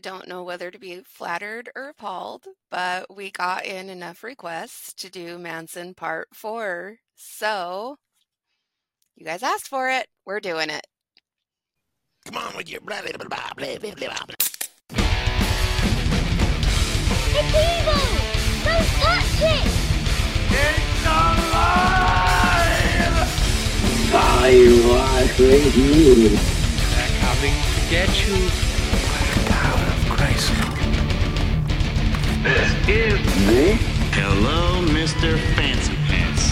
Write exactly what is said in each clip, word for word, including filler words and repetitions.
don't know whether to be flattered or appalled, but we got in enough requests to do Manson Part four. So, you guys asked for it. We're doing it. Come on with your blah, blah, blah, blah, blah, blah, blah. It's evil! Don't touch it! It's alive! I was with you. They're coming to get you. By the power of Christ. This is Me? Hello, Mister Fancy Pants.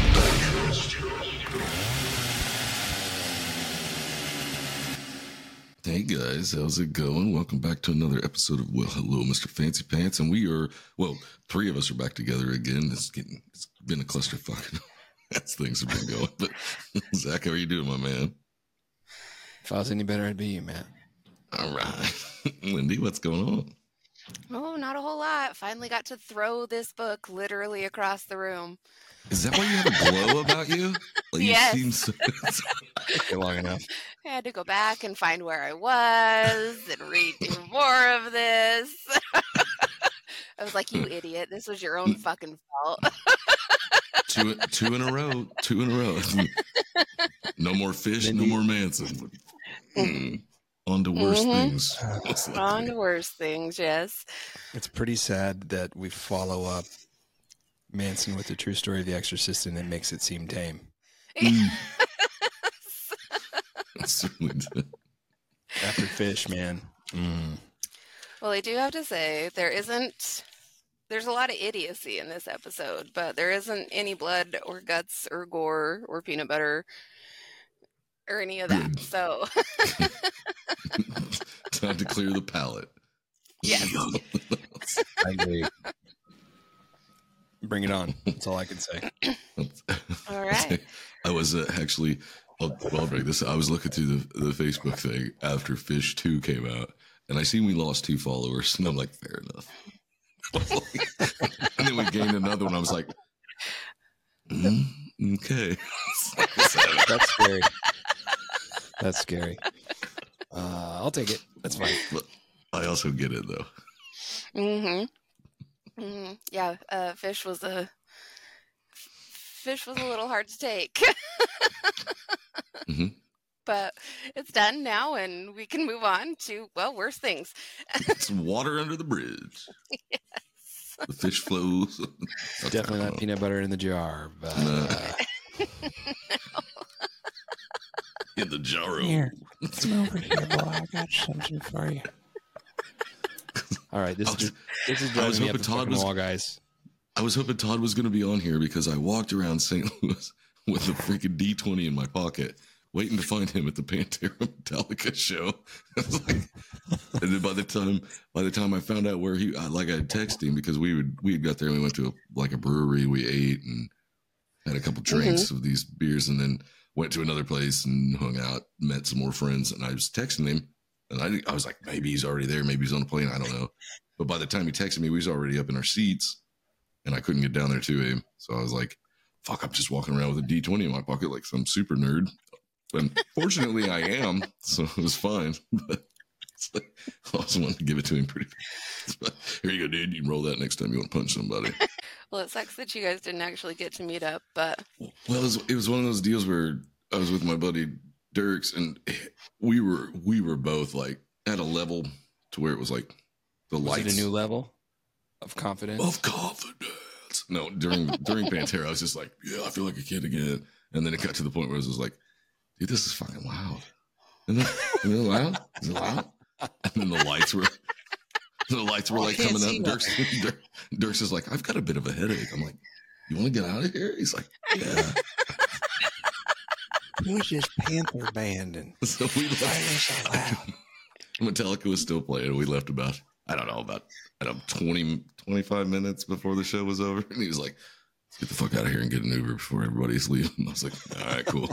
Hey guys, how's it going? Welcome back to another episode of Well, Hello, Mister Fancy Pants, and we are well, three of us are back together again. It's getting, it's been a clusterfuck as things have been going. But Zach, how are you doing, my man? If I was any better, I'd be you, man. All right, Lindy, what's going on? Oh, not a whole lot. Finally got to throw this book literally across the room. Is that why you have a glow about you? Like, Yes. You seem so. Get long enough. I had to go back and find where I was and read through more of this. I was like, you idiot. This was your own fucking fault. two, two in a row. Two in a row. No more fish. No Lindy. more Manson. Hmm. On to worse Mhm. things. Most likely. On to worse things, yes. It's pretty sad that we follow up Manson with the true story of The Exorcist and it makes it seem tame. It certainly did. After Fish, man. Mm. Well, I do have to say, there isn't, there's a lot of idiocy in this episode, but there isn't any blood or guts or gore or peanut butter or any of that. Good. So, Time to clear the palate. yes. I agree. Bring it on. That's all I can say. All right. I was uh, actually, I'll, I'll break this. I was looking through the, the Facebook thing after Fish two came out, and I seen we lost two followers, and I'm like, fair enough. And then we gained another one. I was like, mm, okay. That's scary. That's scary. Uh, I'll take it. That's fine. But I also get it, though. Mm-hmm. Mm-hmm. Yeah, uh, fish was a fish was a little hard to take, Mhm. but it's done now, and we can move on to well, worse things. It's water under the bridge. Yes. The fish flows. Definitely not peanut butter in the jar. But, No. uh, In the jarro. Here. come over here, boy. I got something for you. All right, this I is was- this is I was driving me up hoping the Todd fucking was- wall, guys. I was hoping Todd was going to be on here because I walked around Saint Louis with a freaking D twenty in my pocket, waiting to find him at the Pantera Metallica show. I was like, and then by the time by the time I found out where he, I, like I had texted him because we would we had got there and we went to a, like a brewery, we ate and had a couple drinks of these beers, and then went to another place and hung out, met some more friends, and I was texting him, and I I was like, maybe he's already there, maybe he's on the plane, I don't know. But by the time he texted me, we was already up in our seats. And I couldn't get down there to him. So I was like, fuck, I'm just walking around with a D twenty in my pocket like some super nerd. And fortunately, I am. So it was fine. But it's like, I also wanted to give it to him pretty fast. But here you go, dude. You can roll that next time you want to punch somebody. Well, it sucks that you guys didn't actually get to meet up, but Well, it was, it was one of those deals where I was with my buddy Dirks, and we were we were both like at a level to where it was like the Was lights. it a new level of confidence? Of confidence. No, during during Pantera, I was just like, yeah, I feel like a kid again. And then it got to the point where I was just like, dude, this is fucking loud. And then, is it loud? Is it loud? And then the lights were, the lights were Oh, I like can't coming see up. Dirks, Dirk, Dirks is like, I've got a bit of a headache. I'm like, you want to get out of here? He's like, yeah. Who's this Panther band? And So we why are they left. so loud? Metallica was still playing. We left about, I don't know, about I don't know, twenty, twenty-five minutes before the show was over. And he was like, let's get the fuck out of here and get an Uber before everybody's leaving. I was like, all right, cool.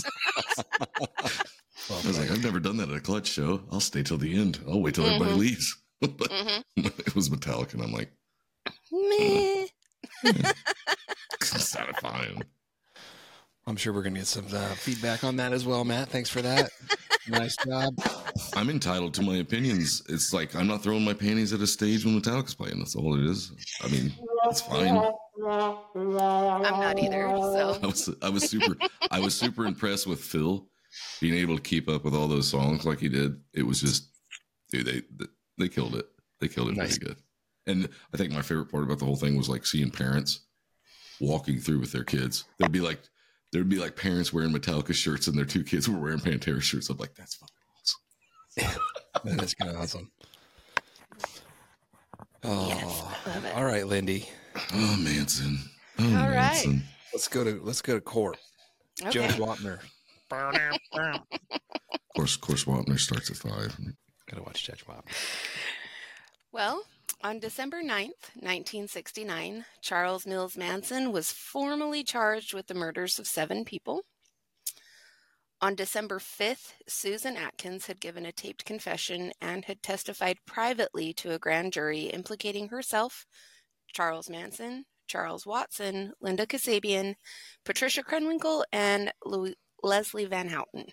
I was like, I've never done that at a Clutch show. I'll stay till the end. I'll wait till everybody Mhm. leaves. But mhm. it was Metallica, and I'm like, Meh. it sounded fine. I'm sure we're going to get some uh, feedback on that as well, Matt. Thanks for that. Nice job. I'm entitled to my opinions. It's like I'm not throwing my panties at a stage when Metallica's playing. That's all it is. I mean, it's fine. I'm not either. So I was I was super I was super impressed with Phil being able to keep up with all those songs like he did. It was just, dude, they they killed it. They killed it Nice. pretty good. And I think my favorite part about the whole thing was like seeing parents walking through with their kids. There'd be like there'd be like parents wearing Metallica shirts and their two kids were wearing Pantera shirts. I'm like, that's fucking awesome. That is kind of awesome. Oh, Yes, I love it. all right, Lindy. Oh, Manson. Oh, All right. Manson. Let's go to let's go to court. okay. Judge Wapner. Of course, of course, Wapner starts at five. Gotta watch Judge Wapner. Well, on December ninth, nineteen sixty-nine, Charles Mills Manson was formally charged with the murders of seven people. On December fifth, Susan Atkins had given a taped confession and had testified privately to a grand jury implicating herself, Charles Manson, Charles Watson, Linda Kasabian, Patricia Krenwinkel, and Louis- Leslie Van Houten.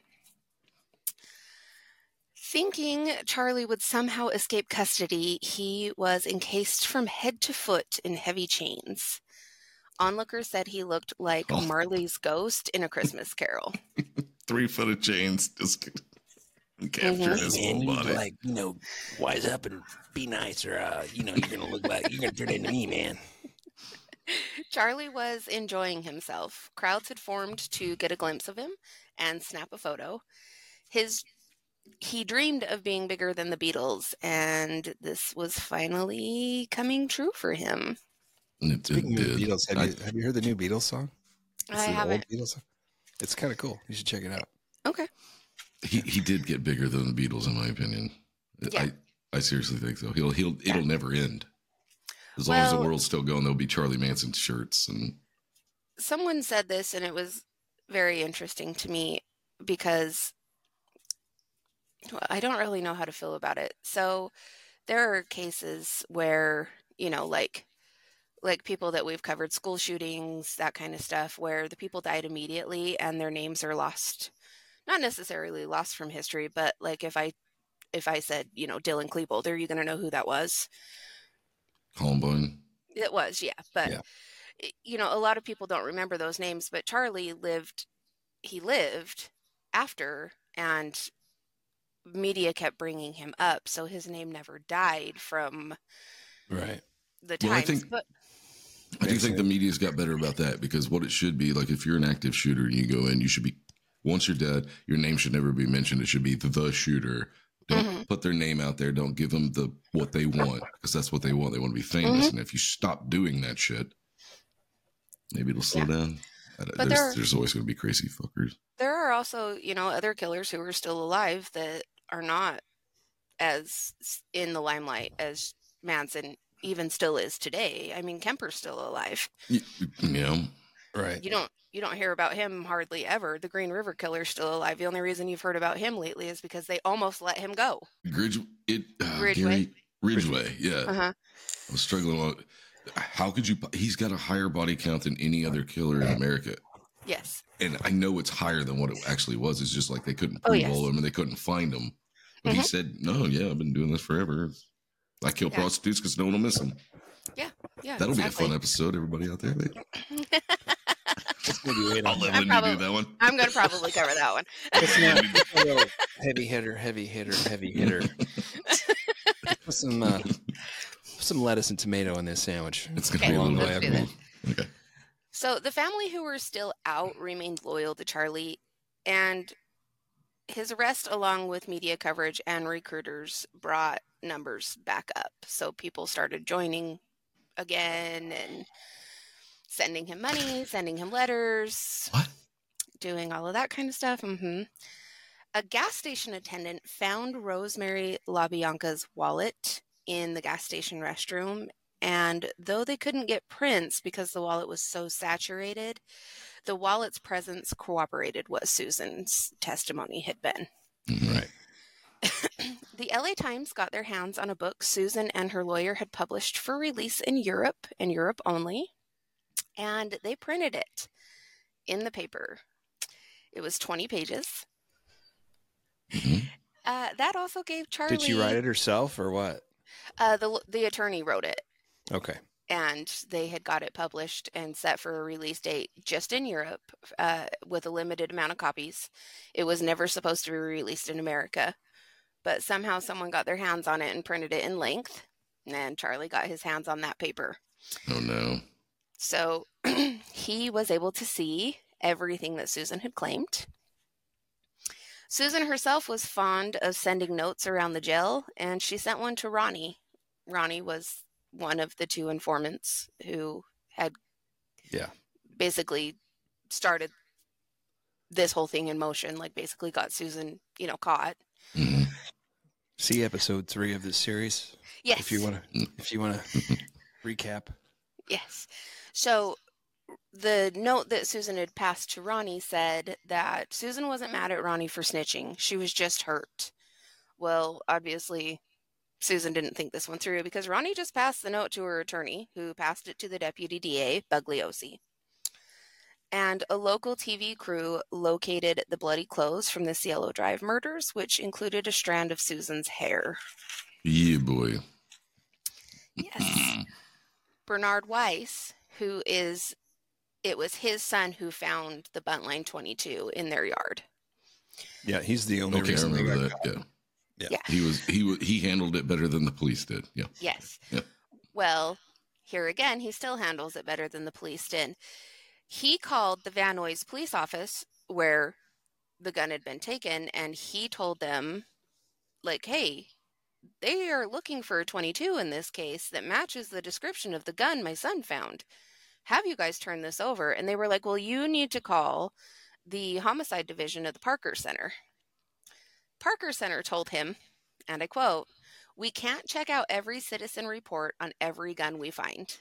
Thinking Charlie would somehow escape custody, he was encased from head to foot in heavy chains. Onlookers said he looked like Oh. Marley's ghost in A Christmas Carol. Three footed chains just captured his Man, whole you need body. to, like, you know, wise up and be nice, or uh, you know, you're gonna look like you're gonna turn into me, man. Charlie was enjoying himself. Crowds had formed to get a glimpse of him and snap a photo. His he dreamed of being bigger than the Beatles, and this was finally coming true for him. And it, it Speaking of did. the Beatles, have, I- you, have you heard the new Beatles song? It's I the haven't. old Beatles song. It's kind of cool. You should check it out. Okay. he he did get bigger than the Beatles, in my opinion. Yeah. I I seriously think so. He'll he'll it'll never end. As long as the Well- world's still going, there'll be Charlie Manson shirts and Someone said this, and it was very interesting to me because well, I don't really know how to feel about it. So there are cases where, you know, like like people that we've covered, school shootings, that kind of stuff, where the people died immediately and their names are lost, not necessarily lost from history, but like if I if I said, you know, Dylan Klebold, are you going to know who that was? Columbine. It was, yeah. But, Yeah. y- you know, a lot of people don't remember those names, but Charlie lived, he lived after, and media kept bringing him up. So his name never died from Right. the Well, I times. think- but I do think the media's got better about that because what it should be, like if you're an active shooter and you go in, you should be, once you're dead, your name should never be mentioned. It should be the, the shooter. Don't Mhm. put their name out there. Don't give them the what they want because that's what they want. They want to be famous. Mm-hmm. And if you stop doing that shit, maybe it'll slow Yeah. down. I don't- But there's, there- there's always going to be crazy fuckers. there are also, you know, other killers who are still alive that are not as s- in the limelight as Manson even still is today. I mean, Kemper's still alive. You, you know, Right. You don't you don't hear about him hardly ever. The Green River Killer's still alive. The only reason you've heard about him lately is because they almost let him go. Gridge, it, uh, Ridgeway. Gary, Ridgeway. Yeah. Uh-huh. I was struggling on how could you, he's got a higher body count than any other killer in America. Yes. And I know it's higher than what it actually was. It's just like they couldn't Oh, prove yes. all of them and they couldn't find them. But he Mhm. said, no, yeah, I've been doing this forever. I kill Yeah. prostitutes because no one will miss them. Yeah. Yeah. That'll exactly. be a fun episode, everybody out there. Maybe wait I'll on let that. I'm Lindy probably- do that one. I'm going to probably cover that one. A little heavy hitter, heavy hitter, heavy hitter. Put some uh, put some lettuce and tomato in this sandwich. It's going to Okay, be a little let's bit do this. Okay. So the family who were still out remained loyal to Charlie, and his arrest, along with media coverage and recruiters, brought numbers back up. So people started joining again and sending him money, sending him letters, What? doing all of that kind of stuff. hmm A gas station attendant found Rosemary LaBianca's wallet in the gas station restroom. And though they couldn't get prints because the wallet was so saturated, the wallet's presence corroborated what Susan's testimony had been. Right. The L A Times got their hands on a book Susan and her lawyer had published for release in Europe and Europe only, and they printed it in the paper. It was twenty pages. Mhm. Uh, that also gave Charlie. Did she write it herself or what? Uh, the the attorney wrote it, Okay. and they had got it published and set for a release date just in Europe, uh, with a limited amount of copies. It was never supposed to be released in America, but somehow someone got their hands on it and printed it in length, and Charlie got his hands on that paper. Oh no. So he was able to see everything that Susan had claimed. Susan herself was fond of sending notes around the jail, and she sent one to Ronnie. Ronnie was one of the two informants who had Yeah. basically started this whole thing in motion, like basically got Susan, you know, caught. Mhm. See episode three of this series Yes. if you want to. If you want to recap. Yes. So the note that Susan had passed to Ronnie said that Susan wasn't mad at Ronnie for snitching. She was just hurt. Well, obviously, Susan didn't think this one through because Ronnie just passed the note to her attorney, who passed it to the deputy D A, Bugliosi. And a local T V crew located the bloody clothes from the Cielo Drive murders, which included a strand of Susan's hair. Yeah, boy. Yes. Bernard Weiss, who is, it was his son who found the Buntline twenty-two in their yard. Yeah, he's the only Okay, I reason they remember got that. caught. Yeah. Yeah. He was he wa- he handled it better than the police did. Yeah. Yes. Yep. Well, here again, he still handles it better than the police did. He called the Van Nuys police office where the gun had been taken, and he told them, like, hey, they are looking for a twenty-two in this case that matches the description of the gun my son found. Have you guys turn this over? And they were like, well, you need to call the homicide division of the Parker Center. Parker Center told him, and I quote, we can't check out every citizen report on every gun we find.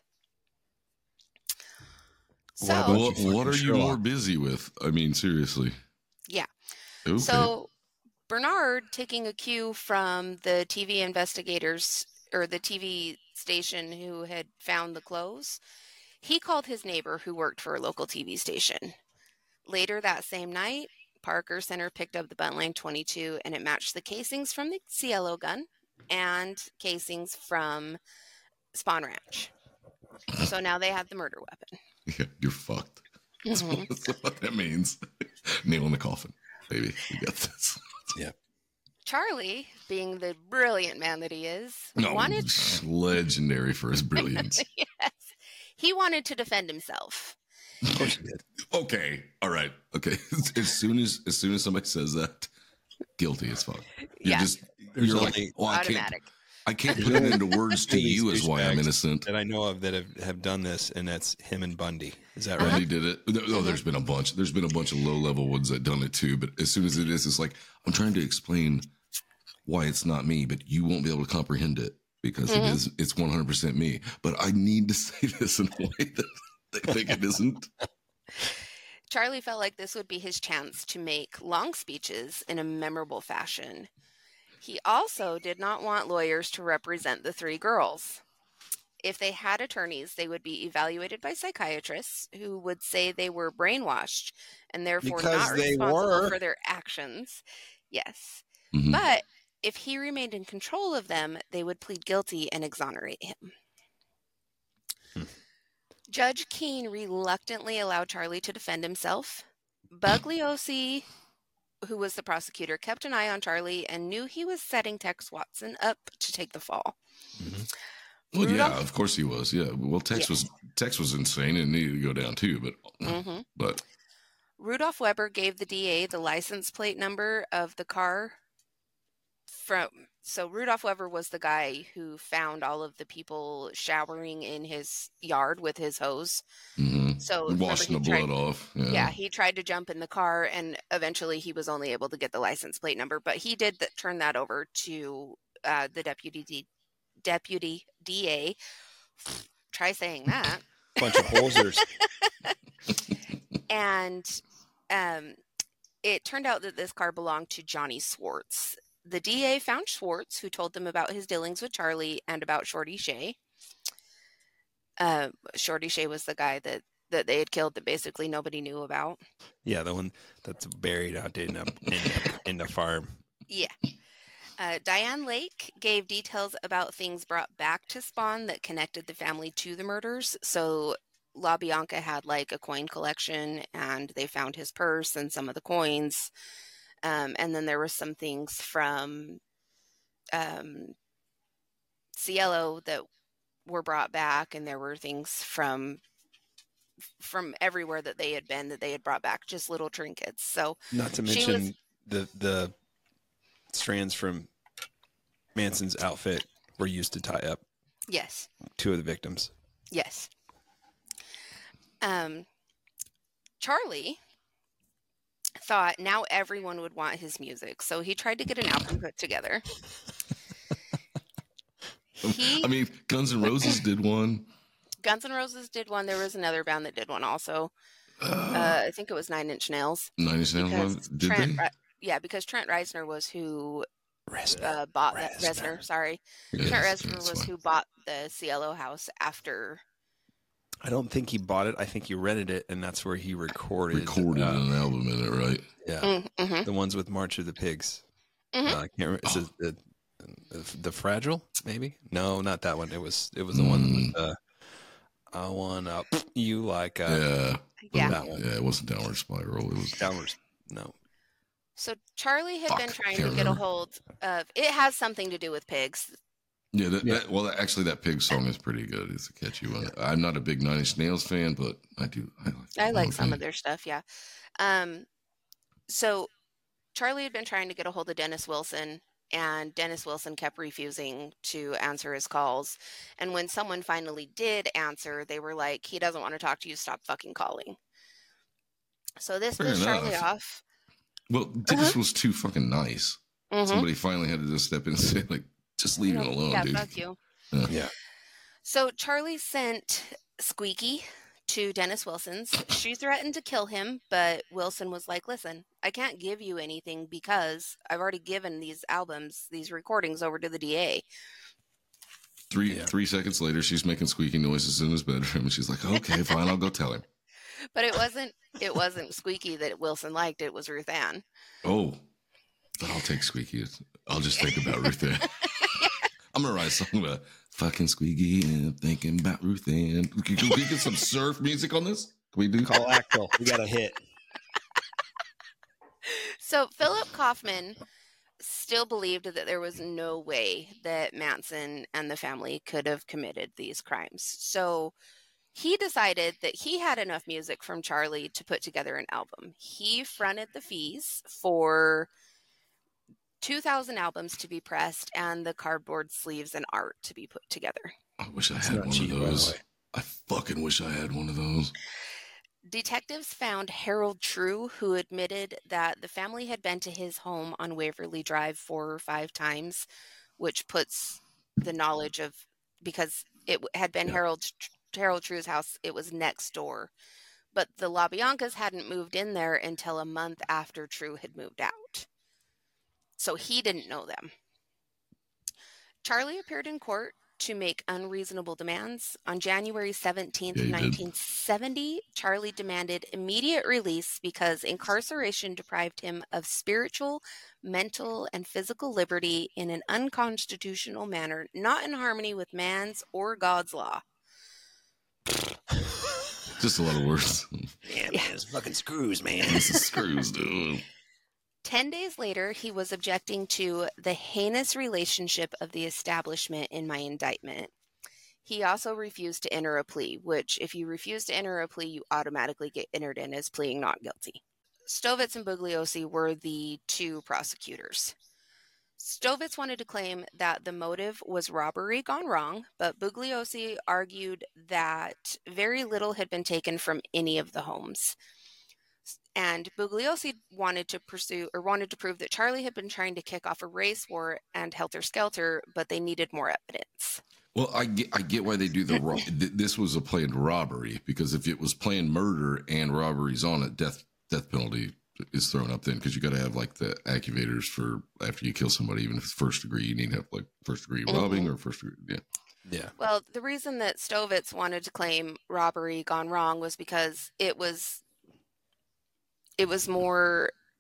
So, Wow, Don't What, you what are fucking you show more up. busy with? I mean, seriously. yeah. Okay. So Bernard, taking a cue from the T V investigators or the T V station who had found the clothes, he called his neighbor who worked for a local T V station. Later that same night, Parker Center picked up the Buntline twenty-two, and it matched the casings from the Cielo gun and casings from Spawn Ranch. So now they had the murder weapon. Yeah, you're fucked. That's, Mhm. what, that's what that means. Nail in the coffin, baby. We got this. Charlie, being the brilliant man that he is, No, wanted legendary for his brilliance. yes, he wanted to defend himself. Of course you did. Okay, all right, okay. As soon as as soon as somebody says that, guilty as fuck. You're Yeah. just There's you're only like, well, I can't, Automatic. I can't put it into words to These you as why I'm douchebags innocent. that I know of that have, have done this, and that's him and Bundy. Is that right? Bundy did it. No, no, there's been a bunch. There's been a bunch of low level ones that done it too. But as soon as it is, it's like I'm trying to explain why it's not me, but you won't be able to comprehend it because Mhm. it is. It's one hundred percent me. But I need to say this in a way that they think it isn't. Charlie felt like this would be his chance to make long speeches in a memorable fashion. He also did not want lawyers to represent the three girls. If they had attorneys, they would be evaluated by psychiatrists who would say they were brainwashed and therefore Because not they responsible were. for their actions. Yes. Mhm. But if he remained in control of them, they would plead guilty and exonerate him. Hmm. Judge Keene reluctantly allowed Charlie to defend himself. Bugliosi, who was the prosecutor, kept an eye on Charlie and knew he was setting Tex Watson up to take the fall. Mhm. Well, yeah, Rudolph- of course he was. Yeah. Well, Tex Yes. was Tex was insane and needed to go down too. But hmm but Rudolph Weber gave the D A the license plate number of the car from. So Rudolph Weber was the guy who found all of the people showering in his yard with his hose. mhm. So remember washing the he tried- blood off. Yeah. Yeah, he tried to jump in the car, and eventually he was only able to get the license plate number. But he did th- turn that over to uh, the deputy D- deputy D A. Try saying that. Bunch of posers. And um, it turned out that this car belonged to Johnny Swartz. The D A found Schwartz, who told them about his dealings with Charlie and about Shorty Shea. Uh, Shorty Shea was the guy that, that they had killed that basically nobody knew about. Yeah, the one that's buried out in a, in, a, in the farm. Yeah. Uh, Diane Lake gave details about things brought back to Spawn that connected the family to the murders. So LaBianca had like a coin collection, and they found his purse and some of the coins. Um, and then there were some things from um, Cielo that were brought back, and there were things from from everywhere that they had been that they had brought back, just little trinkets. So Not to she mention was- the the strands from Manson's outfit were used to tie up yes, two of the victims. yes. Um, Charlie thought now everyone would want his music, so he tried to get an album put together. He, I mean, Guns N' Roses did one. Guns N' Roses did one. There was another band that did one also. Uh, I think it was Nine Inch Nails. Nine Inch Nails one. Because Did Trent, they? Re- yeah, because Trent Reznor was who Reznor. uh, bought that. Reznor. Reznor, sorry. Yes, Trent Reznor that's was fine. who bought the Cielo house after. I don't think he bought it. I think he rented it, and that's where he recorded. Recorded uh, an album in it, right? Yeah, Mm-hmm. the ones with March of the Pigs. Mhm. Uh, I can't remember. Is it the, the the Fragile? Maybe no, not that one. It was it was the one with uh, I wanna you like uh, Yeah. Yeah. that one. Yeah, it wasn't Downward Spiral. It was. Downwards. No, So Charlie had Fuck, been trying can't to get a remember. hold of. It has something to do with pigs. Yeah, that, Yeah. That, well, actually, that pig song is pretty good. It's a catchy one. I'm not a big Nine Inch Nails fan, but I do. I like, I like some okay. of their stuff, yeah. Um, so Charlie had been trying to get a hold of Dennis Wilson, and Dennis Wilson kept refusing to answer his calls. And when someone finally did answer, they were like, he doesn't want to talk to you, stop fucking calling. So this Fair pissed Charlie enough. off. Well, Dennis was too fucking nice. Mhm. Somebody finally had to just step in and say, like, just leave him alone, yeah, dude. fuck you. Yeah. yeah, So Charlie sent Squeaky to Dennis Wilson's. She threatened to kill him, but Wilson was like, listen, I can't give you anything because I've already given these albums, these recordings over to the D A. Three Yeah. three seconds later, she's making squeaking noises in his bedroom, and she's like, "Okay, fine, I'll go tell him." But it wasn't it wasn't Squeaky that Wilson liked, it was Ruth Ann. Oh, then I'll take Squeaky. I'll just think about Ruth Ann. I'm gonna write a song about fucking Squeaky and thinking about Ruth Ann. Can, can we get some surf music on this? Can we do? call Axel. We got a hit. So Philip Kaufman still believed that there was no way that Manson and the family could have committed these crimes. So he decided that he had enough music from Charlie to put together an album. He fronted the fees for two thousand albums to be pressed and the cardboard sleeves and art to be put together. I wish I It's had not one cheap, of by the those. way. I fucking wish I had one of those. Detectives found Harold True, who admitted that the family had been to his home on Waverly Drive four or five times, which puts the knowledge of, because it had been Yeah. Harold Harold True's house, it was next door. But the LaBiancas hadn't moved in there until a month after True had moved out. So he didn't know them. Charlie appeared in court to make unreasonable demands. On January seventeenth, Yeah, he did. nineteen seventy, Charlie demanded immediate release because incarceration deprived him of spiritual, mental, and physical liberty in an unconstitutional manner, not in harmony with man's or God's law. Just a lot of words. Yeah, man, it's fucking screws, man. This is screws, dude. Ten days later, he was objecting to the heinous relationship of the establishment in my indictment. He also refused to enter a plea, which, if you refuse to enter a plea, you automatically get entered in as pleading not guilty. Stovitz and Bugliosi were the two prosecutors. Stovitz wanted to claim that the motive was robbery gone wrong, but Bugliosi argued that very little had been taken from any of the homes. And Bugliosi wanted to pursue or wanted to prove that Charlie had been trying to kick off a race war and helter-skelter, but they needed more evidence. Well, I get, I get why they do the ro- th- this was a planned robbery, because if it was planned murder and robbery's on it, death death penalty is thrown up then, because you got to have like the accuvators for after you kill somebody, even if it's first degree, you need to have like first degree robbing or first degree. Yeah. Yeah. Well, the reason that Stovitz wanted to claim robbery gone wrong was because it was it was more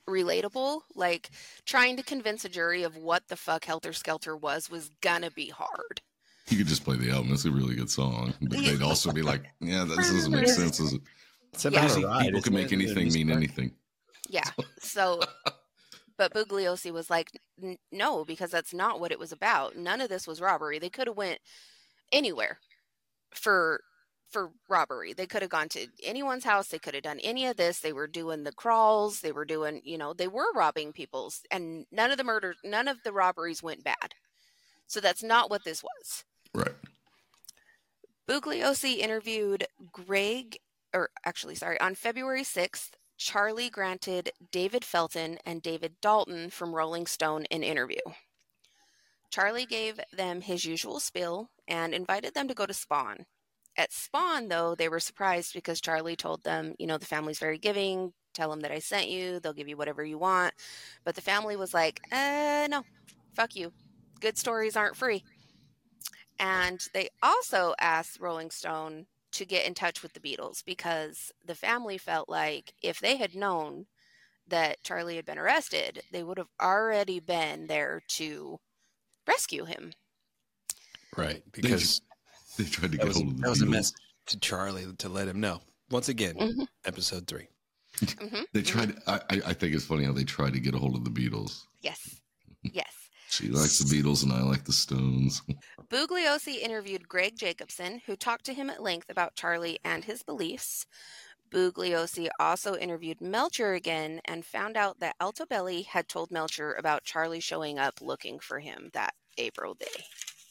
relatable. Like, trying to convince a jury of what the fuck Helter Skelter was was gonna be hard. You could just play the album. It's a really good song. But they'd also be like, yeah, that doesn't make sense. Does it? It's about Yeah. a ride. People can make anything mean anything. Yeah. So, but Bugliosi was like, "N- no, because that's not what it was about. None of this was robbery. They could have went anywhere for for robbery. They could have gone to anyone's house. They could have done any of this. They were doing the crawls. They were doing, you know, they were robbing people's, and none of the murders, none of the robberies went bad. So that's not what this was. Right. Bugliosi interviewed Greg, or actually, sorry, on February sixth, Charlie granted David Felton and David Dalton from Rolling Stone an interview. Charlie gave them his usual spiel and invited them to go to Spawn. At Spawn, though, they were surprised because Charlie told them, you know, the family's very giving. Tell them that I sent you. They'll give you whatever you want. But the family was like, uh, no, fuck you. Good stories aren't free. And they also asked Rolling Stone to get in touch with the Beatles because the family felt like if they had known that Charlie had been arrested, they would have already been there to rescue him. Right, because They tried to that get was, hold of the that was a Beatles. message to Charlie to let him know. Once again, Mhm. episode three. Mm-hmm. They tried. I, I I think it's funny how they tried to get a hold of the Beatles. Yes. Yes. She likes the Beatles and I like the Stones. Bugliosi interviewed Greg Jacobson, who talked to him at length about Charlie and his beliefs. Bugliosi also interviewed Melcher again and found out that Altobelli had told Melcher about Charlie showing up looking for him that April day.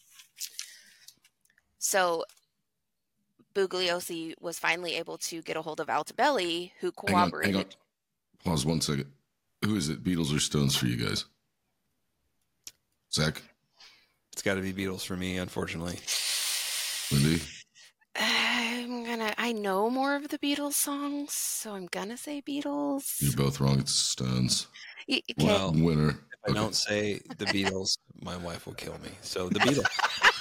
So Bugliosi was finally able to get a hold of Altobelli, who Hang on, cooperated. hang on. Pause one second. Who is it? Beatles or Stones for you guys? Zach? It's got to be Beatles for me, unfortunately. Lindy? I'm gonna. I know more of the Beatles songs, so I'm gonna say Beatles. You're both wrong. It's Stones. Y- okay. Well, Winner. if I don't say the Beatles, my wife will kill me. So the Beatles.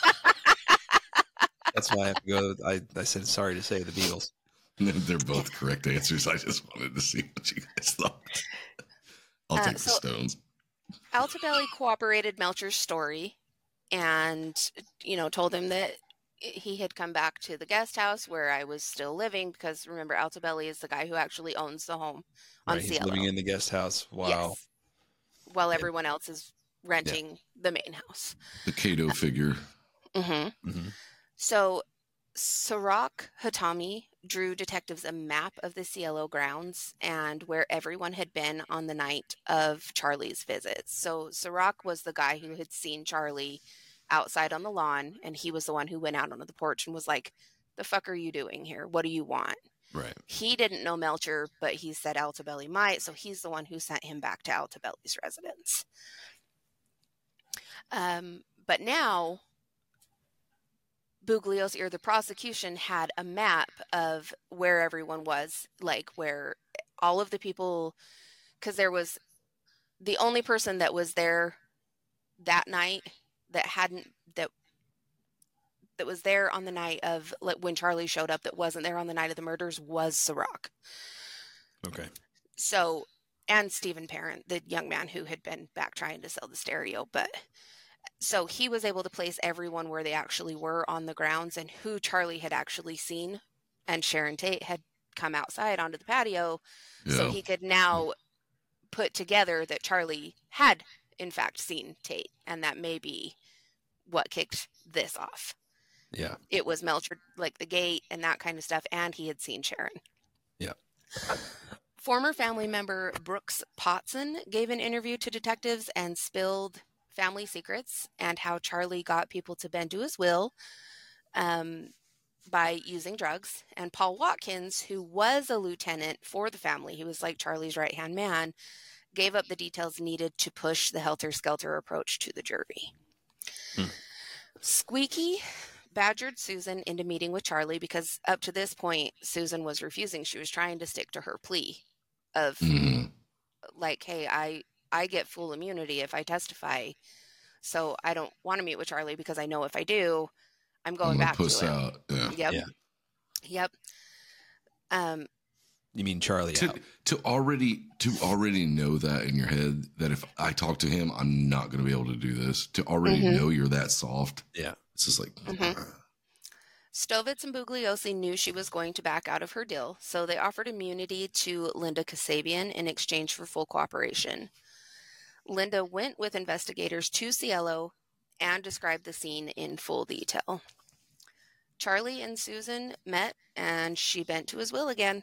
That's why I have to go. I, I said sorry to say the Beatles. They're both correct answers. I just wanted to see what you guys thought. I'll Uh, take so- the Stones. Altobelli cooperated Melcher's story and, you know, told him that he had come back to the guest house where I was still living because, remember, Altobelli is the guy who actually owns the home on Right, he's Cielo. living in the guest house. Wow. Yes. While Yeah. everyone else is renting the main house. The Cato figure. Mm-hmm. Mhm. So, Sirach Hatami drew detectives a map of the Cielo grounds and where everyone had been on the night of Charlie's visits. So, Sirach was the guy who had seen Charlie outside on the lawn, and he was the one who went out onto the porch and was like, "The fuck are you doing here? What do you want?" Right. He didn't know Melcher, but he said Altobelli might, so he's the one who sent him back to Altobelli's residence. Um, but now, Bugliosi, or the prosecution, had a map of where everyone was, like where all of the people, because there was the only person that was there that night that hadn't, that that was there on the night of, like, when Charlie showed up, that wasn't there on the night of the murders, was Sirach. Okay. So, and Stephen Parent, the young man who had been back trying to sell the stereo. But so he was able to place everyone where they actually were on the grounds and who Charlie had actually seen. And Sharon Tate had come outside onto the patio. So Yeah. he could now put together that Charlie had, in fact, seen Tate. And that may be what kicked this off. Yeah. It was Melcher, like the gate and that kind of stuff. And he had seen Sharon. Yeah. Former family member Brooks Potson gave an interview to detectives and spilled family secrets and how Charlie got people to bend to his will um, by using drugs. And Paul Watkins, who was a lieutenant for the family, he was like Charlie's right-hand man, gave up the details needed to push the helter-skelter approach to the jury. Hmm. Squeaky badgered Susan into meeting with Charlie because up to this point, Susan was refusing. She was trying to stick to her plea of Mhm. like, hey, I, I get full immunity if I testify. So I don't want to meet with Charlie because I know if I do, I'm I'm going gonna back to puss him. out. Yeah. Yep. Yeah. Yep. Um, You mean Charlie to, out? to already to already know that in your head that if I talk to him, I'm not going to be able to do this. To already Mhm. know you're that soft, Yeah. it's just like. Mhm. Stovitz and Bugliosi knew she was going to back out of her deal, so they offered immunity to Linda Kasabian in exchange for full cooperation. Linda went with investigators to Cielo and described the scene in full detail. Charlie and Susan met, and she bent to his will again.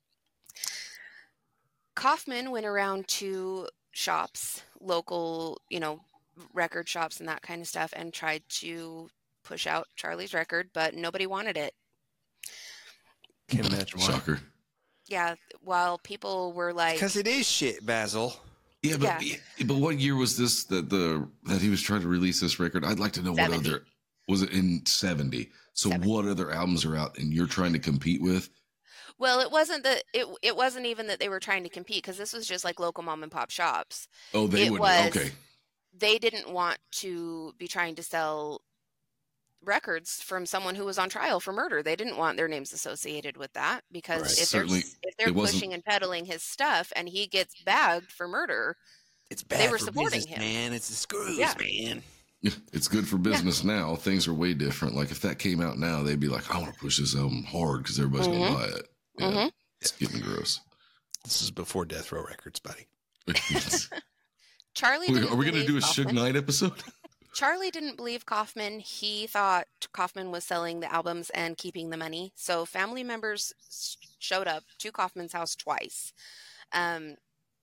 Kaufman went around to shops, local, you know, record shops and that kind of stuff, and tried to push out Charlie's record, but nobody wanted it. Can't imagine why. Shocker. Yeah, while people were like, Because it is shit, Basil. Yeah, but Yeah. but what year was this that the that he was trying to release this record? I'd like to know what seventy. other was it in seventy. So seventy. what other albums are out and you're trying to compete with? Well, it wasn't that it. It wasn't even that they were trying to compete, because this was just like local mom and pop shops. Oh, they It would. was- Okay, They didn't want to be trying to sell records from someone who was on trial for murder. They didn't want their names associated with that, because Right. if they're Certainly, if they're it wasn't- pushing and peddling his stuff and he gets bagged for murder, It's They bad were for supporting business, him. man. It's the screws, Yeah. man. it's good for business now. Things are way different. Like if that came out now, they'd be like, I want to push this album hard because everybody's Mhm. gonna buy it. Yeah, Mhm. It's getting gross. This is before Death Row Records, buddy. Charlie. Wait, didn't are we gonna believe do a Suge Kaufman. Knight episode? Charlie didn't believe Kaufman. He thought Kaufman was selling the albums and keeping the money. So family members s- showed up to Kaufman's house twice. Um,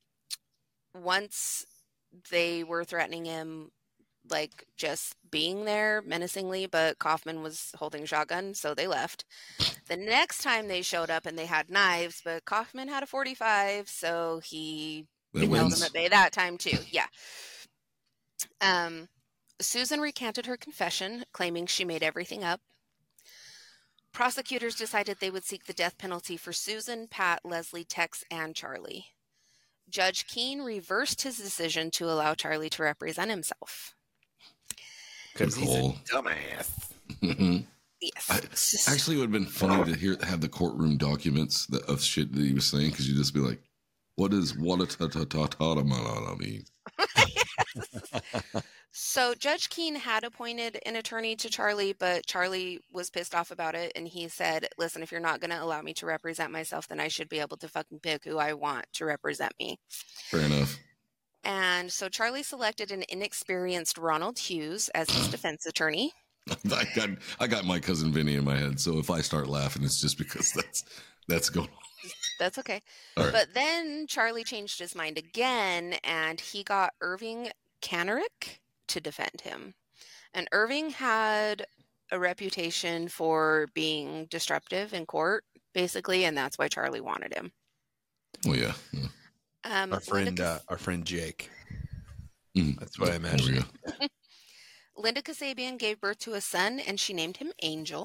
once they were threatening him, like just being there menacingly, but Kaufman was holding a shotgun, so they left. The next time they showed up and they had knives, but Kaufman had a forty-five, so he That held wins. them at bay that time too. Yeah. Um, Susan recanted her confession, claiming she made everything up. Prosecutors decided they would seek the death penalty for Susan, Pat, Leslie, Tex, and Charlie. Judge Keene reversed his decision to allow Charlie to represent himself. Because he's a Nicole. dumbass. Mhm. Yes. I- Actually, it would have been funny to hear have the courtroom documents that, of shit that he was saying because you'd just be like, "What does what a ta ta ta ta ta mean?" So Judge Keene had appointed an attorney to Charlie, but Charlie was pissed off about it, and he said, listen, if you're not going to allow me to represent myself, then I should be able to fucking pick who I want to represent me. Fair enough. And so Charlie selected an inexperienced Ronald Hughes as his defense attorney. I got I got my cousin Vinny in my head, so if I start laughing, it's just because that's that's going on. That's okay. All right. But then Charlie changed his mind again, and he got Irving Kanarick to defend him. And Irving had a reputation for being disruptive in court, basically, and that's why Charlie wanted him. Oh yeah. yeah. Um, Our friend, Linda, uh, our friend Jake. Mm. That's what I There we imagine. go. Linda Kasabian gave birth to a son, and she named him Angel.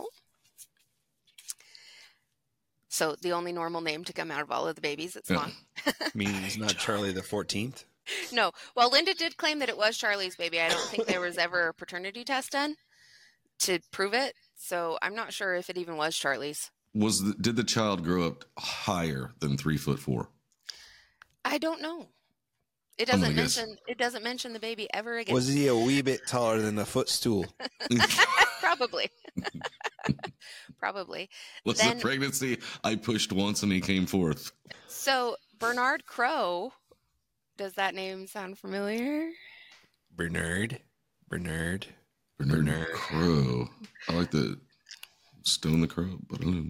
So the only normal name to come out of all of the babies, it's Yeah. long. Meaning he's not Charlie the fourteenth. No. Well, Linda did claim that it was Charlie's baby. I don't think there was ever a paternity test done to prove it. So I'm not sure if it even was Charlie's. Was the, did the child grow up higher than three foot four? I don't know. It I'm doesn't gonna guess. mention it doesn't mention the baby ever again. Was he a wee bit taller than a footstool? Probably. Probably. Was Then- the pregnancy I pushed once and he came forth? So Bernard Crow, does that name sound familiar? Bernard. Bernard. Bernard, Bernard. Crow. I like the Stone the Crow.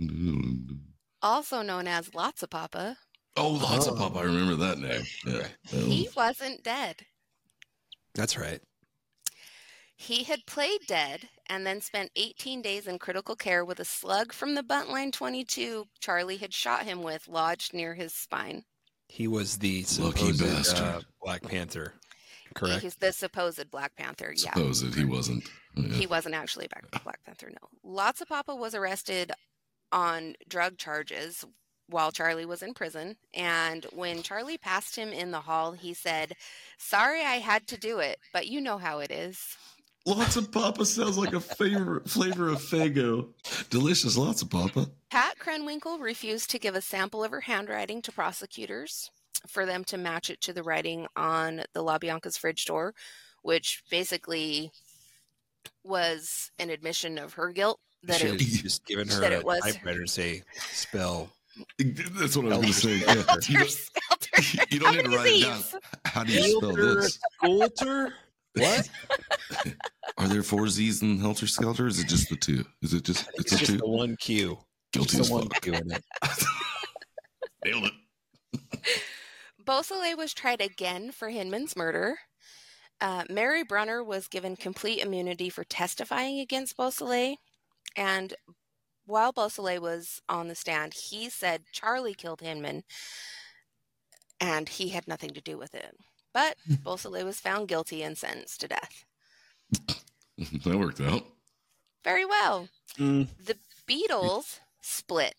Also known as Lots of Papa. Oh, lots of pop. I remember that name. Yeah. That He was- wasn't dead. That's right. He had played dead and then spent eighteen days in critical care with a slug from the Buntline twenty-two Charlie had shot him with lodged near his spine. He was the Lucky supposed uh, bastard. Black Panther. Correct. He's the supposed Black Panther. Yeah. Supposed he wasn't. Yeah. He wasn't actually a Black Black Panther, no. Lots of Papa was arrested on drug charges while Charlie was in prison. And when Charlie passed him in the hall, he said, sorry I had to do it, but you know how it is. Lots of Papa sounds like a favorite flavor of Faygo. Delicious, lots of Papa. Pat Krenwinkel refused to give a sample of her handwriting to prosecutors for them to match it to the writing on the LaBianca's fridge door, which basically was an admission of her guilt. That Should it, have just given her that a it was- typewriter to say spell. That's what I was going to say. Yeah. Helter You, don't, Skelter. you don't How need to many write it down. Z's? How do you spell this? Skelter? What? Are there four Z's in Helter Skelter? Or is it just the two? Is it just It's it's a just two? the one Q. Guilty Just as the one fuck. Q in it. Nailed it. Beausoleil was tried again for Hinman's murder. Uh, Mary Brunner was given complete immunity for testifying against Beausoleil. And while Beausoleil was on the stand, he said Charlie killed Hinman and he had nothing to do with it. But Beausoleil was found guilty and sentenced to death. That worked out. Very well. Mm, The Beatles split.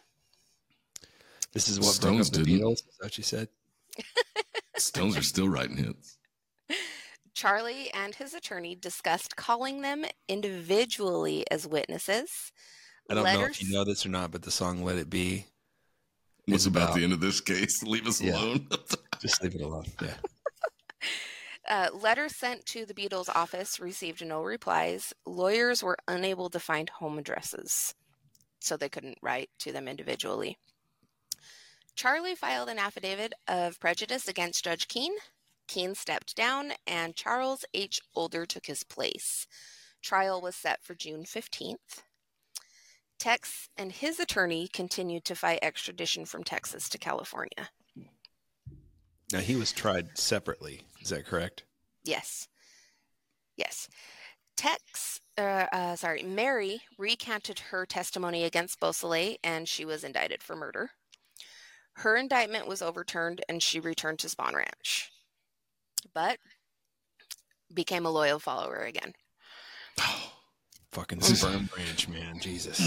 this is what Stones broke up the didn't. Beatles. Is that what you said? Stones are still writing hits. Charlie and his attorney discussed calling them individually as witnesses. I don't know if Letters- you know this or not, but the song "Let It Be." What's is about the end of this case? Leave us Yeah. alone. Just leave it alone. Yeah. Uh, letters sent to the Beatles' office received no replies. Lawyers were unable to find home addresses, so they couldn't write to them individually. Charlie filed an affidavit of prejudice against Judge Keene. Keene stepped down, and Charles H. Older took his place. Trial was set for June fifteenth. Tex and his attorney continued to fight extradition from Texas to California. Now he was tried separately. Is that correct? Yes. Yes. Tex, uh, uh, sorry, Mary recanted her testimony against Beausoleil and she was indicted for murder. Her indictment was overturned and she returned to Spawn Ranch, but became a loyal follower again. Fucking sperm branch, man. Jesus.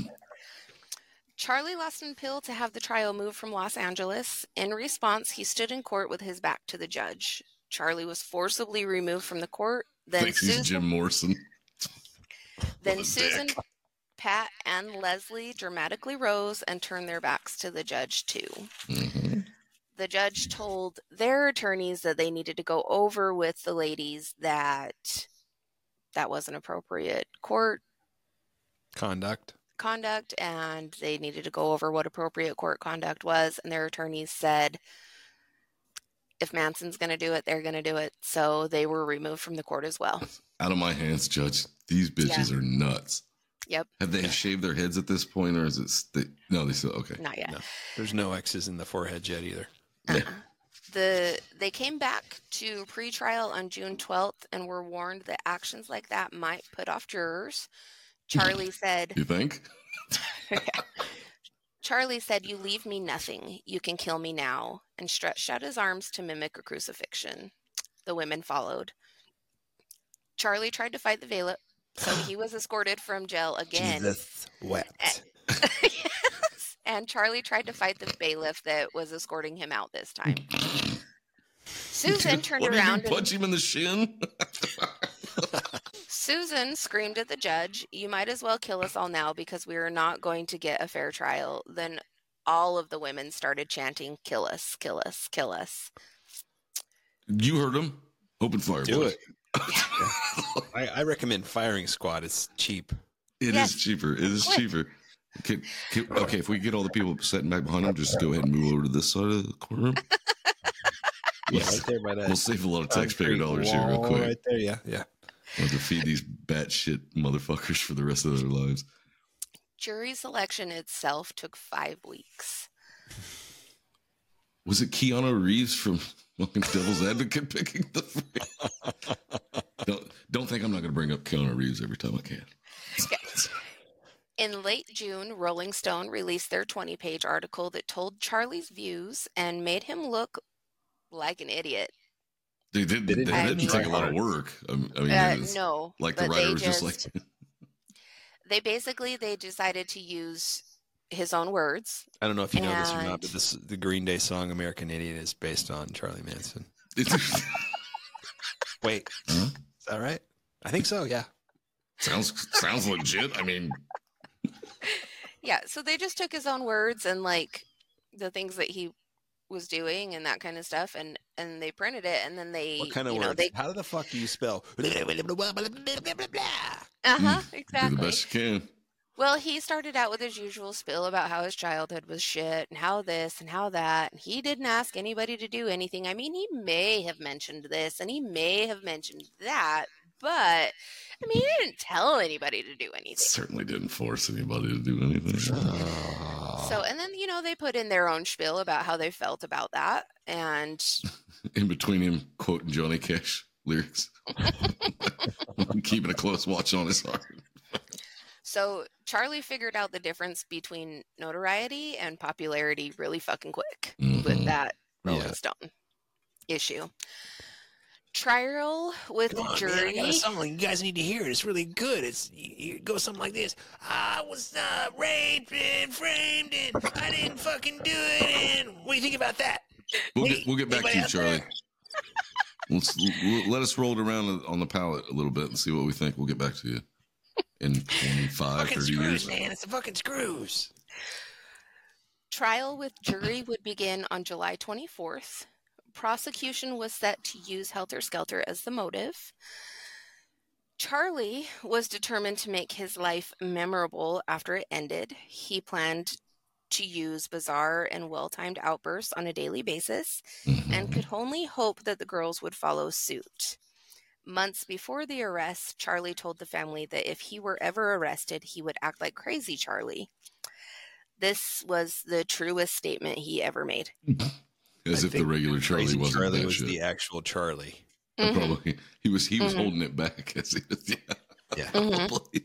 Charlie lost an appeal to have the trial moved from Los Angeles. In response, he stood in court with his back to the judge. Charlie was forcibly removed from the court. Then Thinks he's Susan, Jim Morrison. then What a Susan, dick. Pat, and Leslie dramatically rose and turned their backs to the judge too. Mm-hmm. The judge told their attorneys that they needed to go over with the ladies that that wasn't appropriate court Conduct. conduct and they needed to go over what appropriate court conduct was, and their attorneys said if Manson's going to do it, they're going to do it. So they were removed from the court as well. Out of my hands, Judge. These bitches are nuts. Yep. Have they shaved their heads at this point, or is it? St- no, they still okay. Not yet. No. There's no X's in the forehead yet either. Uh-uh. The they came back to pretrial on June twelfth and were warned that actions like that might put off jurors. Charlie said, You think? Charlie said, "You leave me nothing. You can kill me now," and stretched out his arms to mimic a crucifixion. The women followed. Charlie tried to fight the bailiff, so he was escorted from jail again. Jesus wept. Yes. And Charlie tried to fight the bailiff that was escorting him out this time. Susan turned what, around did you and punch him in the shin? Susan screamed at the judge, "You might as well kill us all now because we are not going to get a fair trial." Then all of the women started chanting, "Kill us, kill us, kill us." You heard him. Open fire. Do boys. it. I, I recommend firing squad. It's cheap. It Yes. is cheaper. It is Quick. cheaper. Can, can, okay, if we get all the people sitting back behind them, just go ahead and move over to this side of the courtroom. Yeah, right there by that. We'll save a lot of taxpayer concrete dollars here real wall quick. Right there, yeah, yeah. We'll have to feed these batshit motherfuckers for the rest of their lives. Jury selection itself took five weeks. Was it Keanu Reeves from fucking Devil's Advocate picking the? don't don't think I'm not going to bring up Keanu Reeves every time I can. In late June, Rolling Stone released their twenty-page article that told Charlie's views and made him look like an idiot. They did. They They didn't didn't, try take a lot of hard. work. I mean, I mean Uh, it was no, like the but writer they was just like, they basically they decided to use his own words. I don't know if you know this or not, And- but this the Green Day song "American Idiot" is based on Charlie Manson. it's, Wait, Huh? is that right? I think so. Yeah. Sounds sounds legit. I mean, Yeah, so they just took his own words and like the things that he was doing and that kind of stuff, and and they printed it, and then they What kind of you know words? they How the fuck do you spell? uh-huh do exactly. the best you can. Well, he started out with his usual spiel about how his childhood was shit and how this and how that. And he didn't ask anybody to do anything. I mean, he may have mentioned this and he may have mentioned that, but I mean, he didn't tell anybody to do anything. Certainly didn't force anybody to do anything. So, and then, you know, they put in their own spiel about how they felt about that. And In between him quoting Johnny Cash lyrics, keeping a close watch on his heart. so Charlie figured out the difference between notoriety and popularity really fucking quick Mhm. with that Rolling Yeah. Stone issue. Trial with Come on, jury. man, I got a song. You guys need to hear it. It's really good. It's it goes something like this. I was uh, raped and framed and I didn't fucking do it. And what do you think about that? We'll Hey, get we'll get back to anybody you, out Charlie. there? Let's we'll, let us roll it around on the palette a little bit and see what we think. We'll get back to you in twenty-five, Fucking thirty screws, years. man. It's the fucking screws. Trial with jury would begin on July twenty-fourth. Prosecution was set to use Helter Skelter as the motive. Charlie was determined to make his life memorable after it ended. He planned to use bizarre and well-timed outbursts on a daily basis and Mhm. could only hope that the girls would follow suit. Months before the arrest, Charlie told the family that if he were ever arrested, he would act like Crazy Charlie. This was the truest statement he ever made. As I if the think regular Charlie Crazy wasn't Charlie that was shit. the actual Charlie. Mhm. Probably he was he was Mhm. holding it back as he was, yeah. Yeah. Mhm. Probably.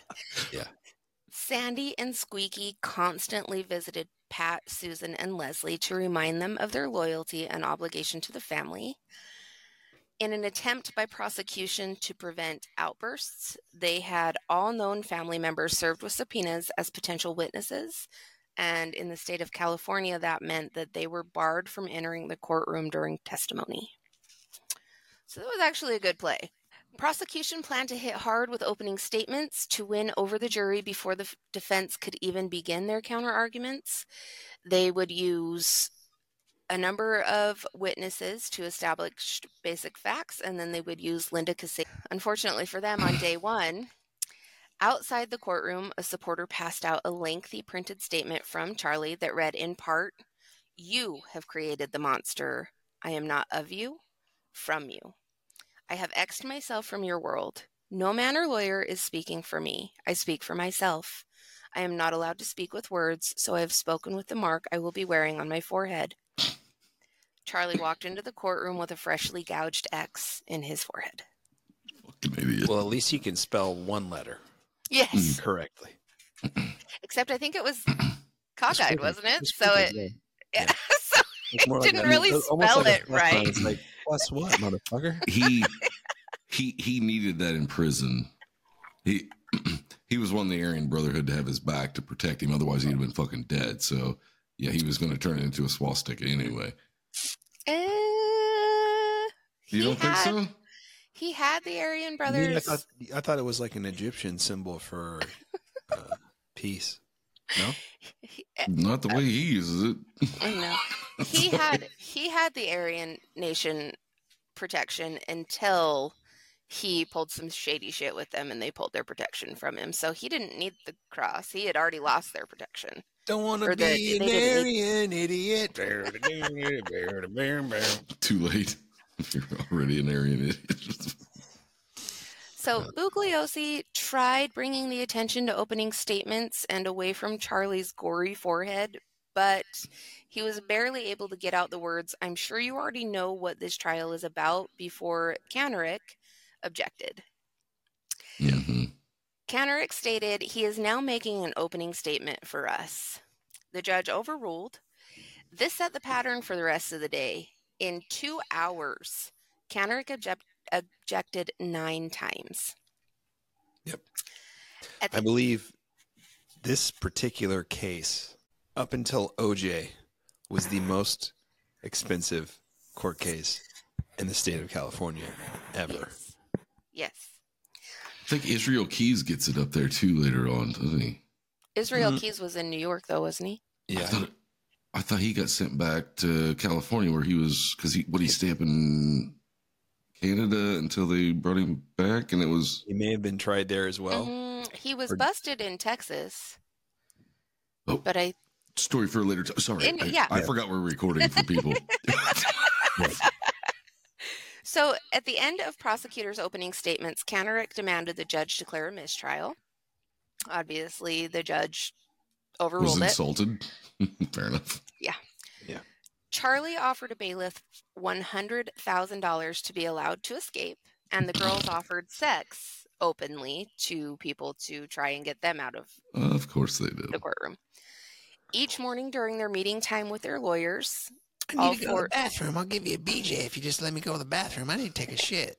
Sandy and Squeaky constantly visited Pat, Susan, and Leslie to remind them of their loyalty and obligation to the family. In an attempt by prosecution to prevent outbursts, they had all known family members served with subpoenas as potential witnesses. And in the state of California, that meant that they were barred from entering the courtroom during testimony. So that was actually a good play. Prosecution planned to hit hard with opening statements to win over the jury before the f- defense could even begin their counter-arguments. They would use a number of witnesses to establish basic facts, and then they would use Linda Casale. Unfortunately for them, on day one, outside the courtroom, a supporter passed out a lengthy printed statement from Charlie that read in part, "You have created the monster. I am not of you, from you. I have X'd myself from your world. No man or lawyer is speaking for me. I speak for myself. I am not allowed to speak with words, so I have spoken with the mark I will be wearing on my forehead." Charlie walked into the courtroom with a freshly gouged X in his forehead. Fucking idiot. Well, at least he can spell one letter Yes, correctly. except I think it was cockeyed, It's wasn't it? it's So crooked, it, yeah. yeah. so It's more it like- didn't I mean, really almost spell like a it plus sign. right. It's like, plus what, motherfucker? he he he needed that in prison. He he was wanting the Aryan Brotherhood to have his back to protect him, otherwise he'd have been fucking dead. So yeah, he was going to turn it into a swastika anyway. Uh, You he don't think had- so? He had the Aryan I, mean, brothers. I thought I thought it was like an Egyptian symbol for uh, peace. No, he, Not the way he uses it. I know. He had he had the Aryan Nation protection until he pulled some shady shit with them and they pulled their protection from him. So he didn't need the cross. He had already lost their protection. don't want Or to the- be an they didn't Aryan idiot. Too late. You're already an Aryan idiot. So Bugliosi tried bringing the attention to opening statements and away from Charlie's gory forehead, but he was barely able to get out the words, "I'm sure you already know what this trial is about," before Kanarick objected. Mhm. Kanarick stated, "He is now making an opening statement for us." The judge overruled. This set the pattern for the rest of the day. In two hours, Kanarick object- objected nine times. Yep. At I the- believe this particular case, up until O J, was the most expensive court case in the state of California ever. Yes. think Israel Keys gets it up there too later on, doesn't he? Israel Mhm. Keys was in New York, though, wasn't he? I Yeah. thought, I thought he got sent back to California where he was, because he, what, he stay up in Canada until they brought him back, and it was, He may have been tried there as well. Mhm. He was Or- busted in Texas. Oh. But I, story for a later time. Sorry, In- I, yeah. I forgot we're recording for people. so at the end of prosecutors' opening statements, Kanarek demanded the judge declare a mistrial. Obviously, the judge was overruled it. insulted. Fair enough. Charlie offered a bailiff one hundred thousand dollars to be allowed to escape, and the girls offered sex openly to people to try and get them out of Uh, of course they do. the courtroom. Each morning during their meeting time with their lawyers, I all need to go to four- the bathroom. I'll give you a B J if you just let me go to the bathroom. I need to take a shit.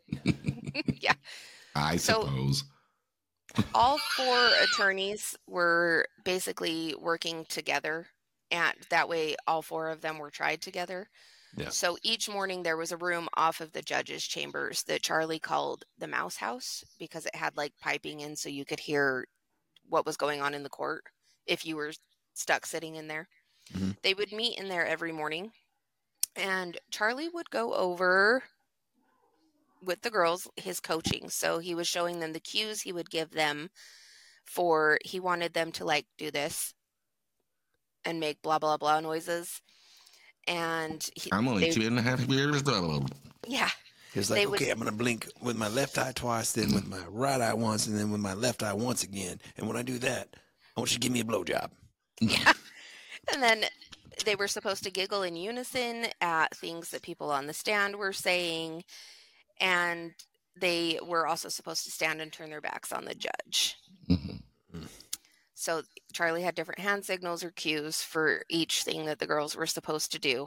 I So- suppose. all four attorneys were basically working together, and that way all four of them were tried together. Yeah. So each morning there was a room off of the judge's chambers that Charlie called the mouse house because it had like piping in so you could hear what was going on in the court if you were stuck sitting in there. Mhm. They would meet in there every morning, and Charlie would go over with the girls his coaching. So he was showing them the cues he would give them for, he wanted them to like do this and make blah blah blah noises. And he, I'm only they- two and a half years old. yeah, He was They like, would- okay, I'm going to blink with my left eye twice, then with my right eye once, and then with my left eye once again. And when I do that, I want you to give me a blowjob. and then they were supposed to giggle in unison at things that people on the stand were saying, and they were also supposed to stand and turn their backs on the judge. Mhm. So Charlie had different hand signals or cues for each thing that the girls were supposed to do.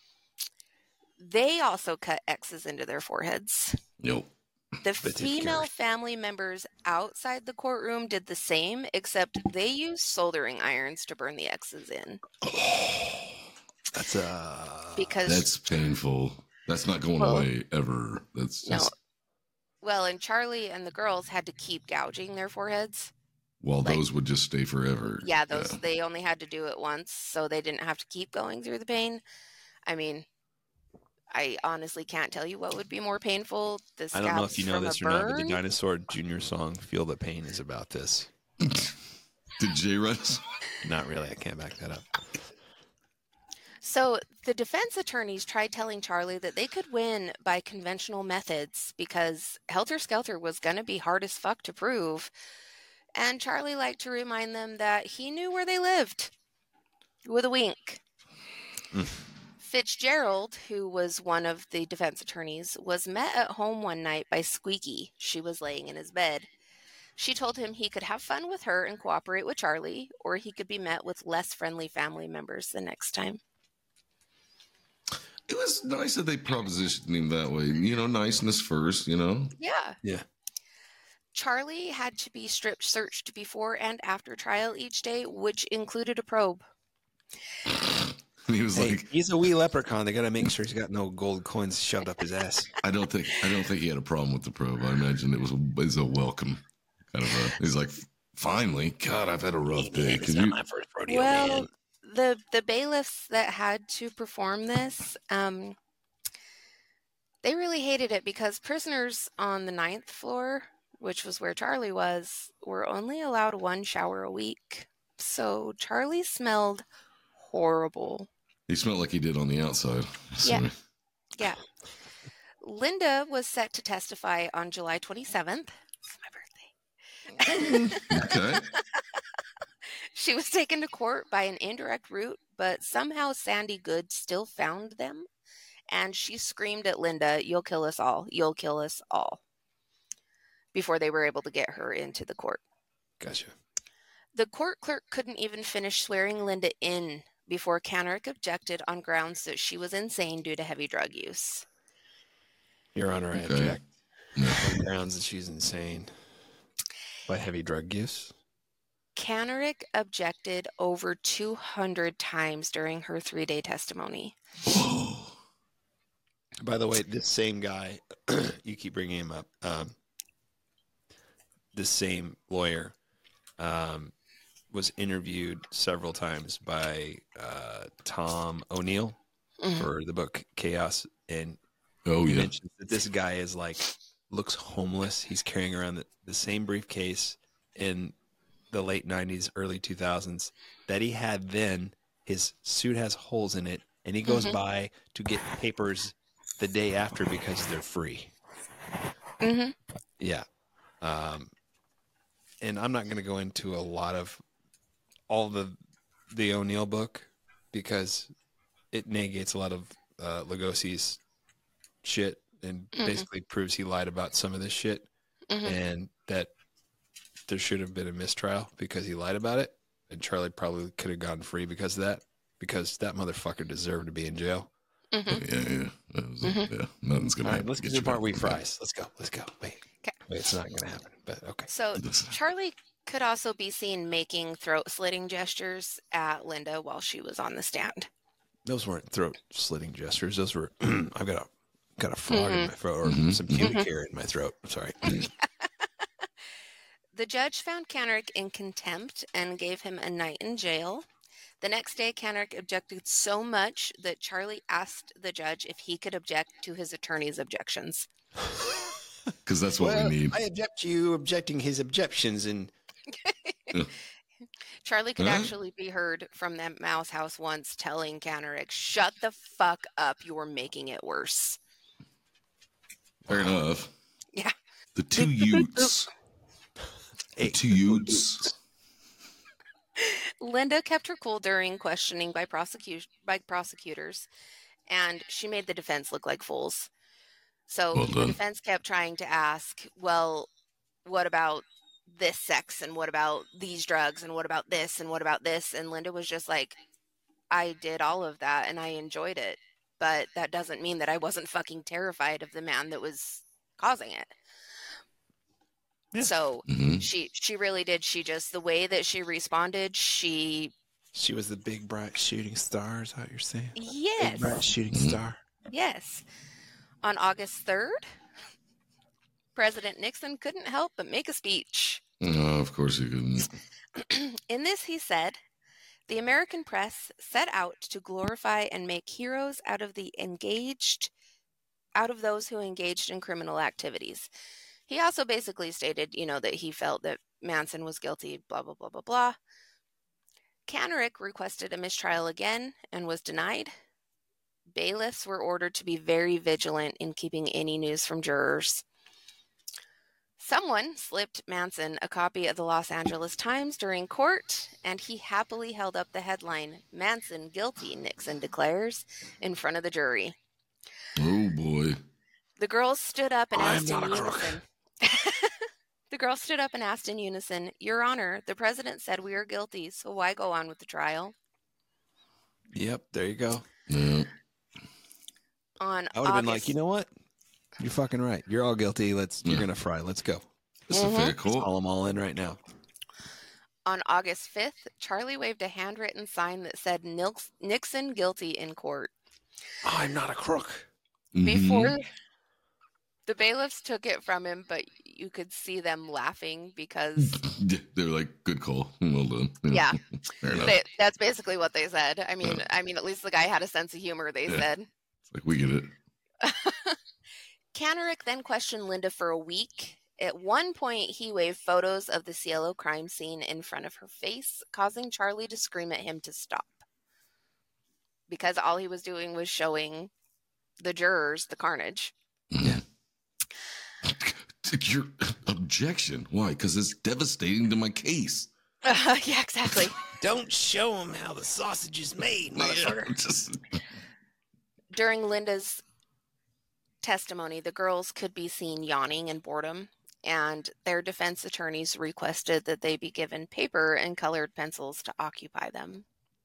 They also cut X's into their foreheads. Yep. The But it's female cursed. family members outside the courtroom did the same, except they used soldering irons to burn the X's in That's uh because, That's painful. That's not going Well, away ever. That's no, just, well, and Charlie and the girls had to keep gouging their foreheads. well, like- those would just stay forever. Yeah, those they only had to do it once, so they didn't have to keep going through the pain. I mean, I honestly can't tell you what would be more painful. The I don't know if scabs you know from this a or not, but the burn? Dinosaur Junior song "Feel the Pain" is about this. Did Jay write us? Not really. I can't back that up. So the defense attorneys tried telling Charlie that they could win by conventional methods because Helter Skelter was going to be hard as fuck to prove. And Charlie liked to remind them that he knew where they lived with a wink. Mm. Fitzgerald, who was one of the defense attorneys, was met at home one night by Squeaky. She was laying in his bed. She told him he could have fun with her and cooperate with Charlie, or he could be met with less friendly family members the next time. It was nice that they propositioned him that way. You know, niceness first, you know? Yeah. Yeah. Charlie had to be strip searched before and after trial each day, which included a probe. And he was Hey, like, he's a wee leprechaun. They got to make sure he's got no gold coins shoved up his ass. I don't think I don't think he had a problem with the probe. I imagine it was a, it was a welcome kind of a. He's like, finally, God, I've had a rough day. It's Can not you? my first rodeo, Well, man. the the bailiffs that had to perform this, um, they really hated it because prisoners on the ninth floor, which was where Charlie was, were only allowed one shower a week. So Charlie smelled horrible. He smelled like he did on the outside. Yeah. Sorry. Yeah. Linda was set to testify on July twenty-seventh. It's my birthday. Okay. She was taken to court by an indirect route, but somehow Sandy Good still found them, and she screamed at Linda, "You'll kill us all. You'll kill us all," before they were able to get her into the court. Gotcha. The court clerk couldn't even finish swearing Linda in before Kanarek objected on grounds that she was insane due to heavy drug use. Your Honor, I Okay. object. No. On grounds that she's insane by heavy drug use. Kanarek objected over two hundred times during her three-day testimony. By the way, this same guy, you keep bringing him up. Um, this same lawyer um, was interviewed several times by uh, Tom O'Neill Mhm. for the book Chaos, and Oh he yeah. mentions that this guy is like looks homeless. He's carrying around the, the same briefcase in the late nineties, early two thousands that he had then. His suit has holes in it, and he goes Mhm. by to get papers the day after because they're free. Mhm. Yeah. Um, and I'm not going to go into a lot of all the the O'Neill book because it negates a lot of uh, Lugosi's shit and Mhm. basically proves he lied about some of this shit Mhm. and that there should have been a mistrial because he lied about it. And Charlie probably could have gone free because of that, because that motherfucker deserved to be in jail. Mhm. Yeah, yeah. That was, Mhm. yeah. Nothing's gonna All right, happen. let's get to you the part back where he from that. fries. Let's go. Let's go. Wait. 'Kay. Wait, it's not going to happen, but okay. So This- Charlie could also be seen making throat slitting gestures at Linda while she was on the stand. Those weren't throat slitting gestures. Those were, I've got a, got a frog in Mhm. my throat or Mhm. some pubic hair in my throat. I'm sorry. The judge found Canrick in contempt and gave him a night in jail. The next day, Canrick objected so much that Charlie asked the judge if he could object to his attorney's objections. Because that's what Well, we need. I object to you objecting his objections and Charlie could Huh? actually be heard from that mouse house once telling Canrick, "Shut the fuck up, you're making it worse." Fair enough. Yeah. The two Utes. The Hey, two Utes. Linda kept her cool during questioning by prosecution by prosecutors, and she made the defense look like fools. So Well the done. defense kept trying to ask, well, what about this sex, and what about these drugs, and what about this, and what about this? And Linda was just like, I did all of that and I enjoyed it, but that doesn't mean that I wasn't fucking terrified of the man that was causing it. Yeah. So hmm she she really did. She just, the way that she responded, she she was the big bright shooting star, is that what you're saying? Big yes, bright shooting Mhm. star. yes. On August third, President Nixon couldn't help but make a speech. No, of course you couldn't. In this, he said, "The American press set out to glorify and make heroes out of the engaged, out of those who engaged in criminal activities." He also basically stated, you know, that he felt that Manson was guilty, blah, blah, blah, blah, blah. Canrick requested a mistrial again and was denied. Bailiffs were ordered to be very vigilant in keeping any news from jurors. Someone slipped Manson a copy of the Los Angeles Times during court, and he happily held up the headline, "Manson guilty, Nixon declares," in front of the jury. Oh boy. The girls stood up and I'm asked in not a crook. unison. The girls stood up and asked in unison, "Your Honor, the president said we are guilty, so why go on with the trial?" Yep, there you go. Yeah. On I would have been like, August- you know what? You're fucking right. You're all guilty. Let's. You're Yeah. gonna fry. Let's go. This is a Mhm. fair Let's call. call them all in right now. On August fifth, Charlie waved a handwritten sign that said Nix- Nixon guilty in court. I'm not a crook. Mhm. Before the bailiffs took it from him, but you could see them laughing because Yeah, they're like, good call. Well done. Yeah. Fair enough. they, that's basically what they said. I mean, I mean, at least the guy had a sense of humor, they Yeah. said. It's like, we get it. Canrick then questioned Linda for a week. At one point, he waved photos of the Cielo crime scene in front of her face, causing Charlie to scream at him to stop. Because all he was doing was showing the jurors the carnage. Yeah. Your objection. Why? Because it's devastating to my case. Yeah, exactly. Don't show them how the sausage is made, motherfucker. Yeah, just- During Linda's testimony, the girls could be seen yawning in boredom, and their defense attorneys requested that they be given paper and colored pencils to occupy them.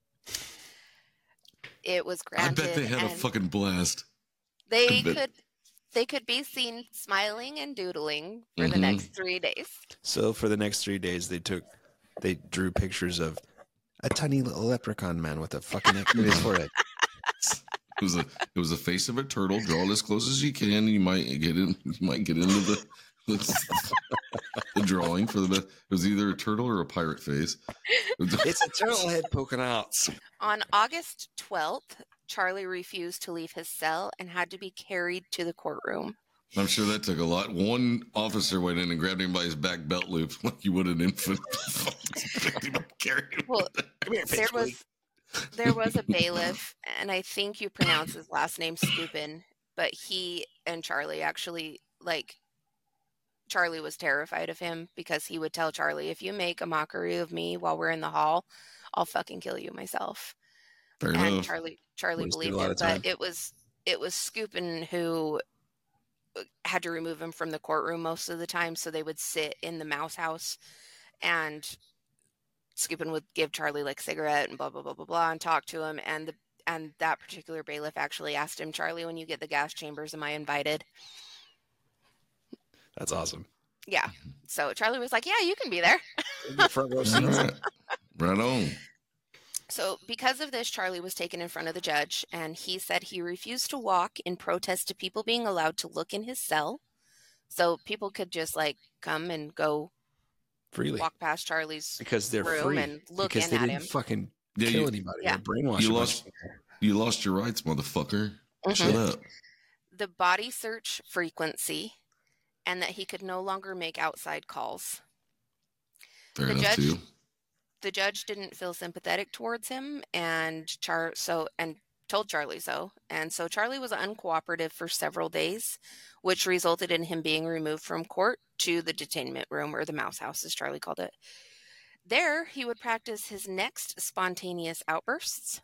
It was I granted, bet they had a and fucking blast. they I bet- could they could be seen smiling and doodling for the Mhm. next three days. So for the next three days, they took, they drew pictures of a tiny little leprechaun man with a fucking X in his forehead. It was a it was a face of a turtle. Draw it as close as you can. You might get in. You might get into the the, the drawing for the best. It was either a turtle or a pirate face. It's a turtle head poking out. On August twelfth, Charlie refused to leave his cell and had to be carried to the courtroom. I'm sure that took a lot. One officer went in and grabbed him by his back belt loop like you would an infant. Picked him up, carried him. Well, Come here, there bitch, was there was a bailiff, and I think you pronounce his last name Scoopin, but he and Charlie actually, like, Charlie was terrified of him because he would tell Charlie, if you make a mockery of me while we're in the hall, I'll fucking kill you myself. Fair And enough. Charlie Charlie Wasted a believed lot him, of time. but it was it was Scoopin who had to remove him from the courtroom most of the time, so they would sit in the mouse house, and Scoopin would give Charlie like cigarette and blah blah blah blah blah and talk to him, and the and that particular bailiff actually asked him, Charlie, when you get the gas chambers, am I invited? That's awesome. Yeah. So Charlie was like, yeah, you can be there. Front row All seats. right. Right on. So because of this, Charlie was taken in front of the judge, and he said he refused to walk in protest to people being allowed to look in his cell. So people could just like come and go Freely. walk past Charlie's Because they're room free. and look because in they at didn't him. fucking Yeah, kill you- anybody Yeah. or brainwash You a bunch lost- of people. You lost your rights, motherfucker. Mhm. Shut up. The body search frequency, and that he could no longer make outside calls. Fair The enough judge- too. The judge didn't feel sympathetic towards him, and Char so and told Charlie so. And so Charlie was uncooperative for several days, which resulted in him being removed from court to the detainment room, or the mouse house, as Charlie called it. There, he would practice his next spontaneous outbursts.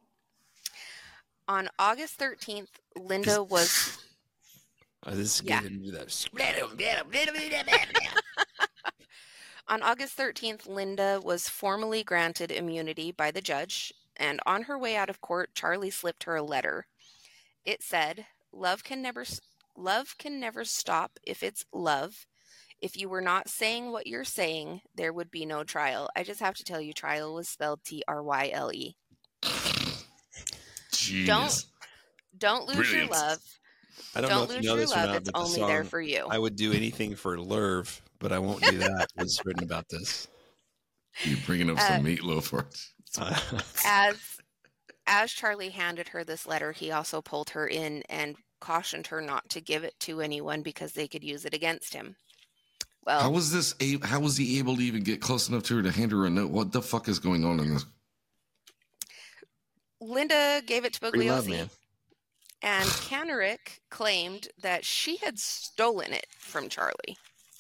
On August thirteenth, Linda was Uh, this is Yeah. good to do that. On August thirteenth, Linda was formally granted immunity by the judge, and on her way out of court, Charlie slipped her a letter. It said, "Love can never s- love can never stop if it's love. If you were not saying what you're saying, there would be no trial." I just have to tell you, trial was spelled T R Y L E. Jeez. Don't- Don't lose Brilliant. your love. I don't, Don't know if lose you know your this or love. not, It's but the only there song, for you. I would do anything for Lerv, but I won't do that. Was written about this. You're bringing up Uh, some meatloaf for Uh, As as Charlie handed her this letter, he also pulled her in and cautioned her not to give it to anyone because they could use it against him. Well, How was this? A- how was he able to even get close enough to her to hand her a note? What the fuck is going on in this? Linda gave it to free love, Bugliosi, man. and Canerick claimed that she had stolen it from Charlie.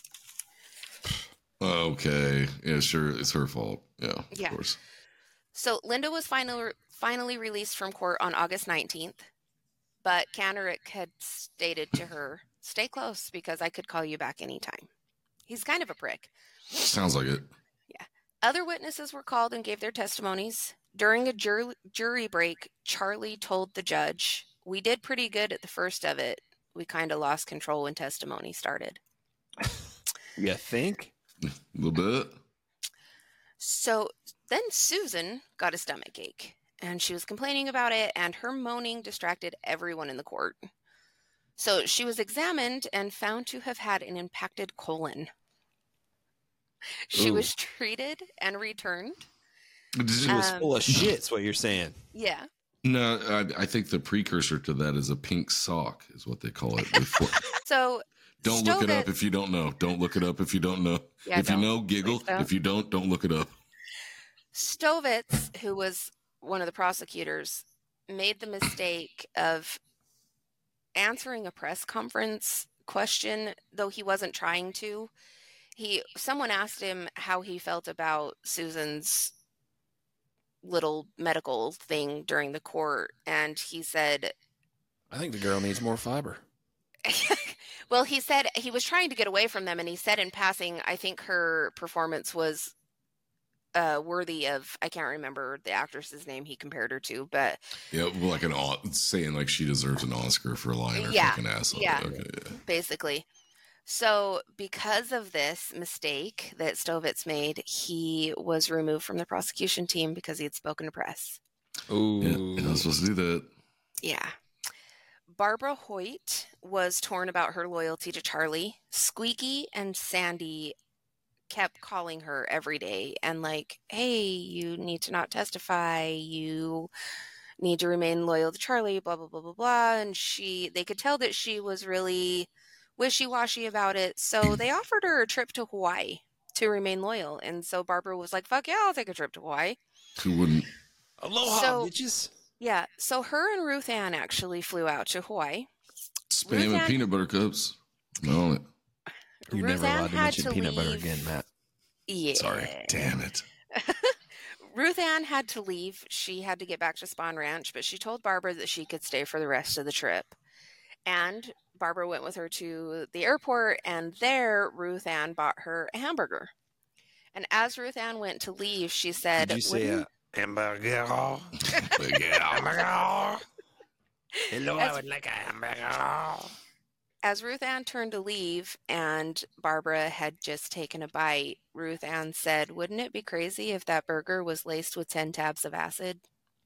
Okay, yeah, sure, it's her fault. Yeah, of Yeah. course. So Linda was finally finally released from court on August nineteenth, but Canerick had stated to her, "Stay close because I could call you back anytime." He's kind of a prick. Sounds like it. Other witnesses were called and gave their testimonies. During a jur- jury break, Charlie told the judge, "We did pretty good at the first of it. We kind of lost control when testimony started." You think? A little bit. So then Susan got a stomach ache, and she was complaining about it, and her moaning distracted everyone in the court. So she was examined and found to have had an impacted colon. She Ooh. was treated and returned. She was Um, full of shit, is what you're saying. Yeah. No, I, I think the precursor to that is a pink sock, is what they call it. Before. So Don't look it up Stovitz- if you don't know. Don't look it up if you don't know. Yeah, if you don't. know, giggle. Please don't. If you don't, don't look it up. Stovitz, who was one of the prosecutors, made the mistake of answering a press conference question, though he wasn't trying to. He someone asked him how he felt about Susan's little medical thing during the court, and he said, I think the girl needs more fiber. well, he said he was trying to get away from them, and he said in passing, I think her performance was uh, worthy of, I can't remember the actress's name he compared her to, but Yeah, well, like an Au- saying like she deserves an Oscar for lying her Yeah, fucking ass off. yeah. Okay, yeah. basically. So because of this mistake that Stovitz made, he was removed from the prosecution team because he had spoken to press. Ooh. Yeah, you're not supposed to do that. Yeah. Barbara Hoyt was torn about her loyalty to Charlie. Squeaky and Sandy kept calling her every day and like, hey, you need to not testify. You need to remain loyal to Charlie, blah, blah, blah, blah, blah. And she, they could tell that she was really wishy-washy about it. So they offered her a trip to Hawaii to remain loyal. And so Barbara was like, fuck yeah, I'll take a trip to Hawaii. Who wouldn't? Aloha, So- bitches. Yeah. So her and Ruth Ann actually flew out to Hawaii. Spam Ruth and Ann- peanut butter cups. On it. You're Ruth never Ann allowed to had mention to peanut butter leave- again, Matt. Yeah. Sorry. Damn it. Ruth Ann had to leave. She had to get back to Spawn Ranch, but she told Barbara that she could stay for the rest of the trip. And Barbara went with her to the airport, and there Ruth Ann bought her a hamburger. And as Ruth Ann went to leave, she said, Did you say "Wouldn't- a hamburger? Yeah. Hamburger. Hello, I As- would like a hamburger. As Ruth Ann turned to leave and Barbara had just taken a bite, Ruth Ann said, wouldn't it be crazy if that burger was laced with ten tabs of acid?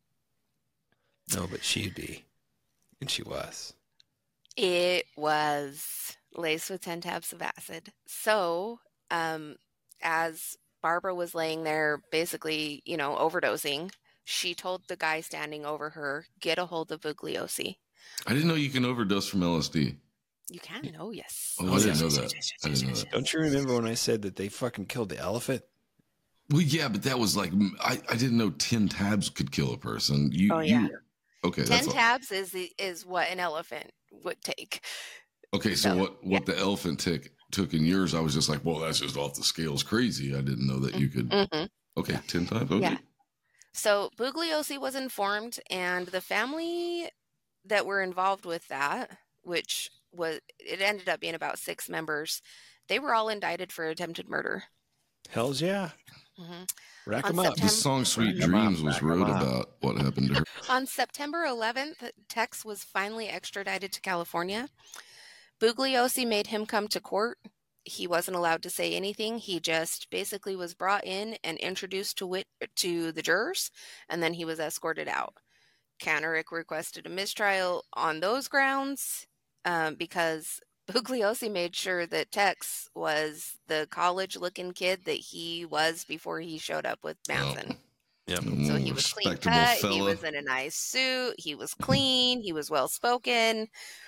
No, but she'd be. And she was. It was laced with ten tabs of acid. So, um, as Barbara was laying there basically, you know, overdosing, she told the guy standing over her, get a hold of Bugliosi. I didn't know you can overdose from L S D. You can? Oh, yes. Oh, I didn't know that. I didn't know that. Don't you remember when I said that they fucking killed the elephant? Well, yeah, but that was like I, I didn't know ten tabs could kill a person. You, Oh, yeah. You, okay, ten that's all. tabs is the, is what an elephant would take. Okay, so So, what what the elephant tick took in yours, I was just like, well, that's just off the scales, crazy. I didn't know that you could. Mhm. Okay, ten times. Okay. Yeah. So Bugliosi was informed, and the family that were involved with that, which was, it ended up being about six members, they were all indicted for attempted murder. Hells yeah. Mhm. Rack On 'em up. The song "Sweet Rack 'em up, Dreams" was rack 'em wrote up. about what happened to her. On September eleventh, Tex was finally extradited to California. Bugliosi made him come to court. He wasn't allowed to say anything. He just basically was brought in and introduced to wit- to the jurors, and then he was escorted out. Canerick requested a mistrial on those grounds um, because Bugliosi made sure that Tex was the college-looking kid that he was before he showed up with Manson. Yep. So he was clean Respectable cut. He fella. was in a nice suit. He was clean. He was well spoken.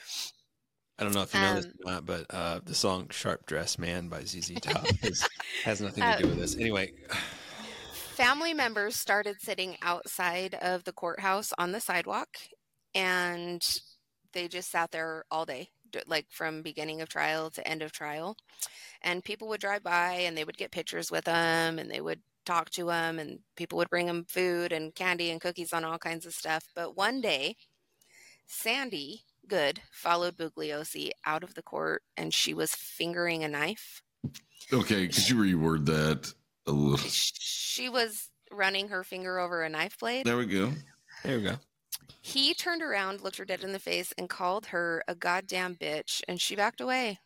I don't know if you know this Um, or not, but uh, the song "Sharp Dressed Man" by Z Z Top is, has nothing to Uh, do with this. Anyway, Family members started sitting outside of the courthouse on the sidewalk, and they just sat there all day, d- like from beginning of trial to end of trial. And people would drive by, and they would get pictures with them, and they would talk to them, and people would bring them food and candy and cookies and all kinds of stuff. But one day, Sandy Good followed Bugliosi out of the court, and she was fingering a knife. Okay, could you reword that a little? She was running her finger over a knife blade. There we go. there we go. He turned around, looked her dead in the face, and called her a goddamn bitch, and she backed away.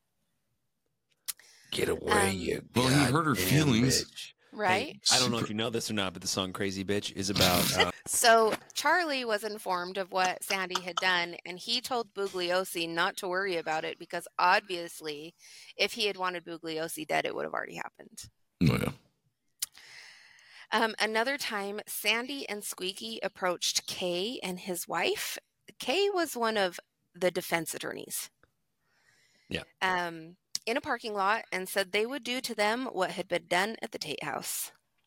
Get away, Um, you. Well, he hurt her goddamn feelings. bitch. Right? Hey, I don't know if you know this or not, but the song "Crazy Bitch" is about. Uh, So Charlie was informed of what Sandy had done, and he told Bugliosi not to worry about it because obviously, if he had wanted Bugliosi dead, it would have already happened. Oh yeah. Um, another time, Sandy and Squeaky approached Kay and his wife. Kay was one of the defense attorneys. Yeah. Um, in a parking lot, and said they would do to them what had been done at the Tate House.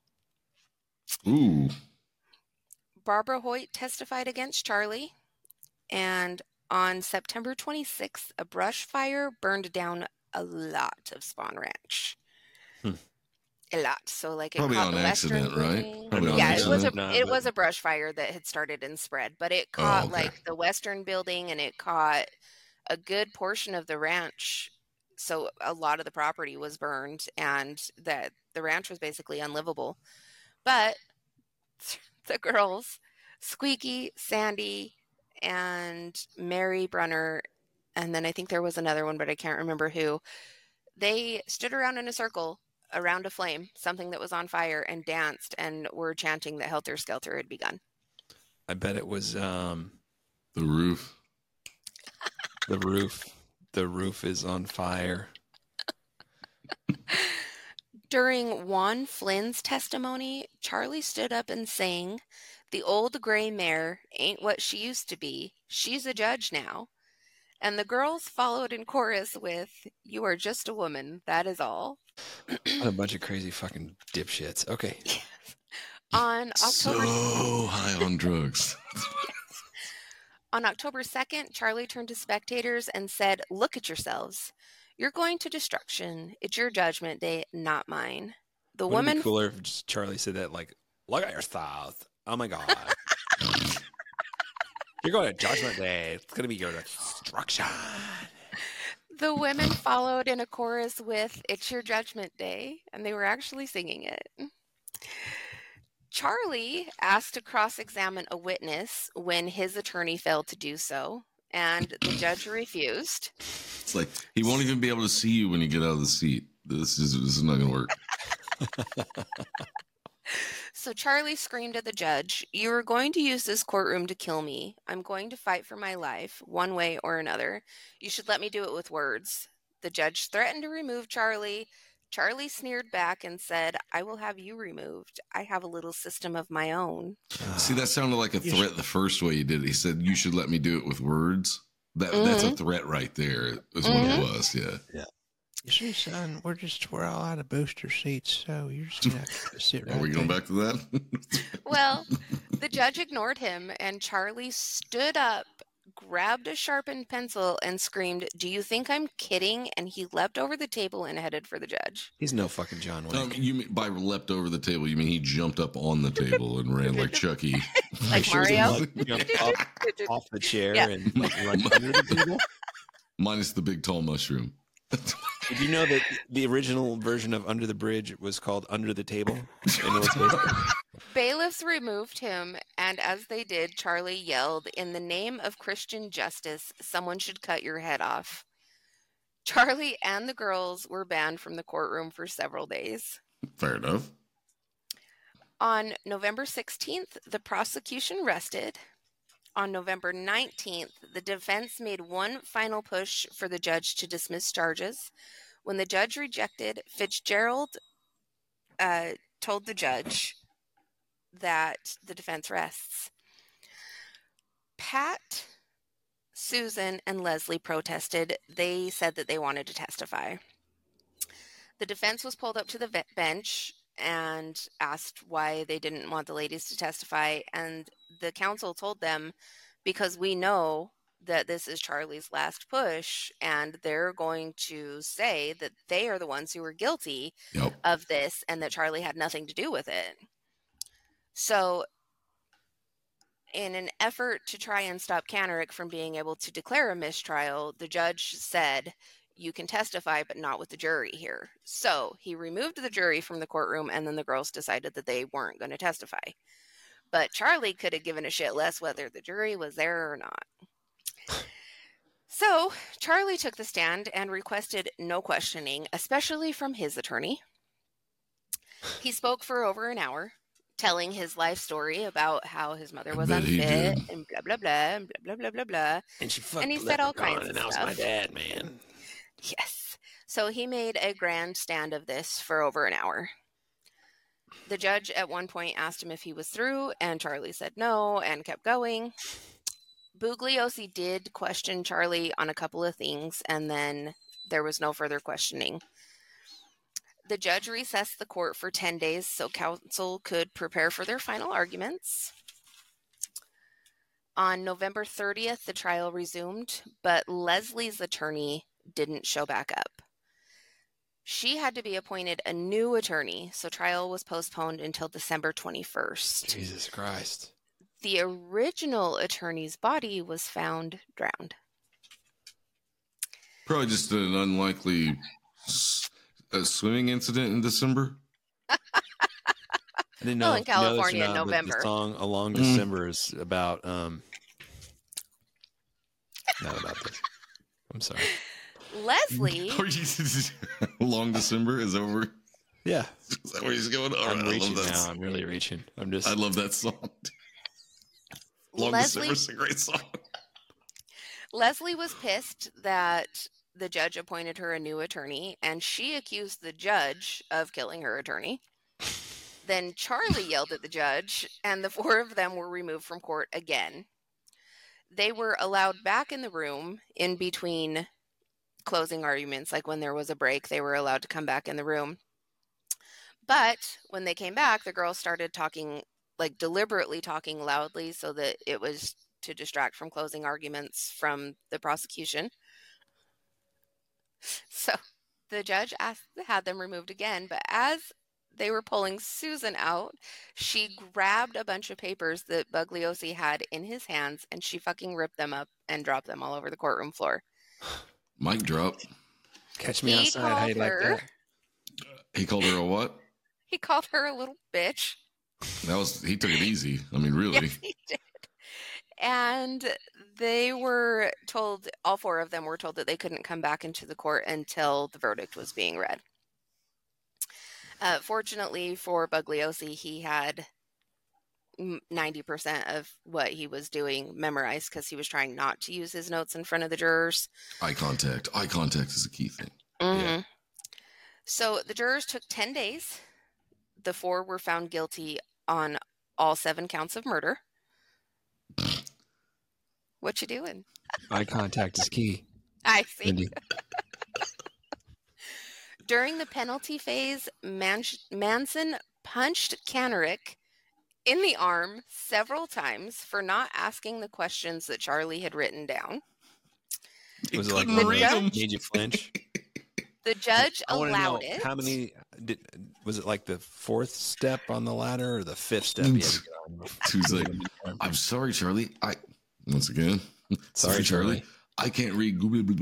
Ooh. Barbara Hoyt testified against Charlie, and on September twenty-sixth, a brush fire burned down a lot of Spawn Ranch. Hmm. A lot. So, like, it Probably caught on the Western accident, right? building. Probably on yeah, it was a accident. Nah, it but- was a brush fire that had started and spread, but it Oh, caught okay. like the Western building, and it caught a good portion of the ranch. So a lot of the property was burned, and that the ranch was basically unlivable. But the girls, Squeaky, Sandy, and Mary Brunner, and then I think there was another one, but I can't remember who. They stood around in a circle around a flame, something that was on fire, and danced and were chanting that Helter Skelter had begun. I bet it was um, The roof. The roof. The roof is on fire. During Juan Flynn's testimony, Charlie stood up and sang, "The old gray mare ain't what she used to be. She's a judge now." And the girls followed in chorus with, "You are just a woman, that is all." What a bunch of crazy fucking dipshits. Okay. On October So high on drugs. On October second, Charlie turned to spectators and said, "Look at yourselves. You're going to destruction. It's your judgment day, not mine." The Wouldn't it woman be cooler if just Charlie said that, like, "Look at yourself. Oh my God. You're going to Judgment Day. It's going to be your destruction." The women followed in a chorus with, "It's your judgment day," and they were actually singing it. Charlie asked to cross-examine a witness when his attorney failed to do so, and the judge refused. It's like he won't even be able to see you when you get out of the seat. This is this is not going to work. So Charlie screamed at the judge, "You are going to use this courtroom to kill me. I'm going to fight for my life, one way or another. You should let me do it with words." The judge threatened to remove Charlie. Charlie sneered back and said, "I will have you removed. I have a little system of my own." See, that sounded like a threat the first way he did it. He said, "You should let me do it with words." That Mhm. That's a threat right there, is what it was, yeah. You see, son, we're just we're all out of booster seats, so you're just gonna have to sit right Are we going there. back to that? Well, the judge ignored him, and Charlie stood up, grabbed a sharpened pencil, and screamed, "Do you think I'm kidding?" And he leapt over the table and headed for the judge. He's no fucking John Wick. Um, you mean by leapt over the table? You mean he jumped up on the table and ran like Chucky? Like Mario? Like, jumped off, off the chair Yeah. and like run under the table. Minus the big tall mushroom. Did you know that the original version of Under the Bridge was called Under the Table? And it was based- Bailiffs removed him, and as they did, Charlie yelled, "In the name of Christian justice, someone should cut your head off." Charlie and the girls were banned from the courtroom for several days. Fair enough. On November sixteenth, the prosecution rested. On November nineteenth, the defense made one final push for the judge to dismiss charges. When the judge rejected, Fitzgerald uh, told the judge that the defense rests. Pat, Susan, and Leslie protested. They said that they wanted to testify. The defense was pulled up to the ve- bench and asked why they didn't want the ladies to testify, and the counsel told them, "Because we know that this is Charlie's last push, and they're going to say that they are the ones who were guilty Yep. of this and that Charlie had nothing to do with it." So in an effort to try and stop Canerick from being able to declare a mistrial, the judge said, "You can testify, but not with the jury here." So he removed the jury from the courtroom, and then the girls decided that they weren't going to testify. But Charlie could have given a shit less whether the jury was there or not. So Charlie took the stand and requested no questioning, especially from his attorney. He spoke for over an hour, telling his life story about how his mother was bet he unfit did. and blah, blah, blah, and blah, blah, blah, blah. and she fucked And he the said all leprechaun, kinds of and that was stuff. my dad, man. Yes. So he made a grand stand of this for over an hour. The judge at one point asked him if he was through, and Charlie said no and kept going. Bugliosi did question Charlie on a couple of things, and then there was no further questioning. The judge recessed the court for ten days so counsel could prepare for their final arguments. On November thirtieth, the trial resumed, but Leslie's attorney didn't show back up. She had to be appointed a new attorney, so trial was postponed until December twenty-first. Jesus Christ. The original attorney's body was found drowned. Probably just an unlikely s- a swimming incident in December. I didn't Well, know in if you know this or California in not, but November. The song "Along Mm. December" is about um. Not about this. I'm sorry. Leslie, Are you- Long December is over. Yeah, Is that where he's going? All I'm right, I reaching love that. now. I'm really reaching. I'm just. I love that song. Long Leslie, December's a great song. Leslie was pissed that the judge appointed her a new attorney, and she accused the judge of killing her attorney. Then Charlie yelled at the judge, and the four of them were removed from court again. They were allowed back in the room in between closing arguments, like when there was a break, they were allowed to come back in the room. But when they came back, the girls started talking, like deliberately talking loudly so that it was to distract from closing arguments from the prosecution. So the judge asked, had them removed again, but as they were pulling Susan out, she grabbed a bunch of papers that Bugliosi had in his hands, and she fucking ripped them up and dropped them all over the courtroom floor. Mic drop. Catch me He outside. How you called like her- that? He called her a what? He called her a little bitch. That was he took it easy. I mean, really. Yes, he did. And they were told, all four of them were told that they couldn't come back into the court until the verdict was being read. Uh, fortunately for Bugliosi, he had ninety percent of what he was doing memorized because he was trying not to use his notes in front of the jurors. Eye contact. Eye contact is a key thing. Mm-hmm. Yeah. So the jurors took ten days. The four were found guilty on all seven counts of murder. What you doing? Eye contact is key. I see. Cindy. During the penalty phase, Man- Manson punched Canerick in the arm several times for not asking the questions that Charlie had written down. Was it like couldn't read made 'em. you flinch? The judge I want to know allowed it. how many. Did, was it like the fourth step on the ladder or the fifth step? You had to get on? She's like, I'm sorry, Charlie. I once again, Sorry, Charlie. I can't read.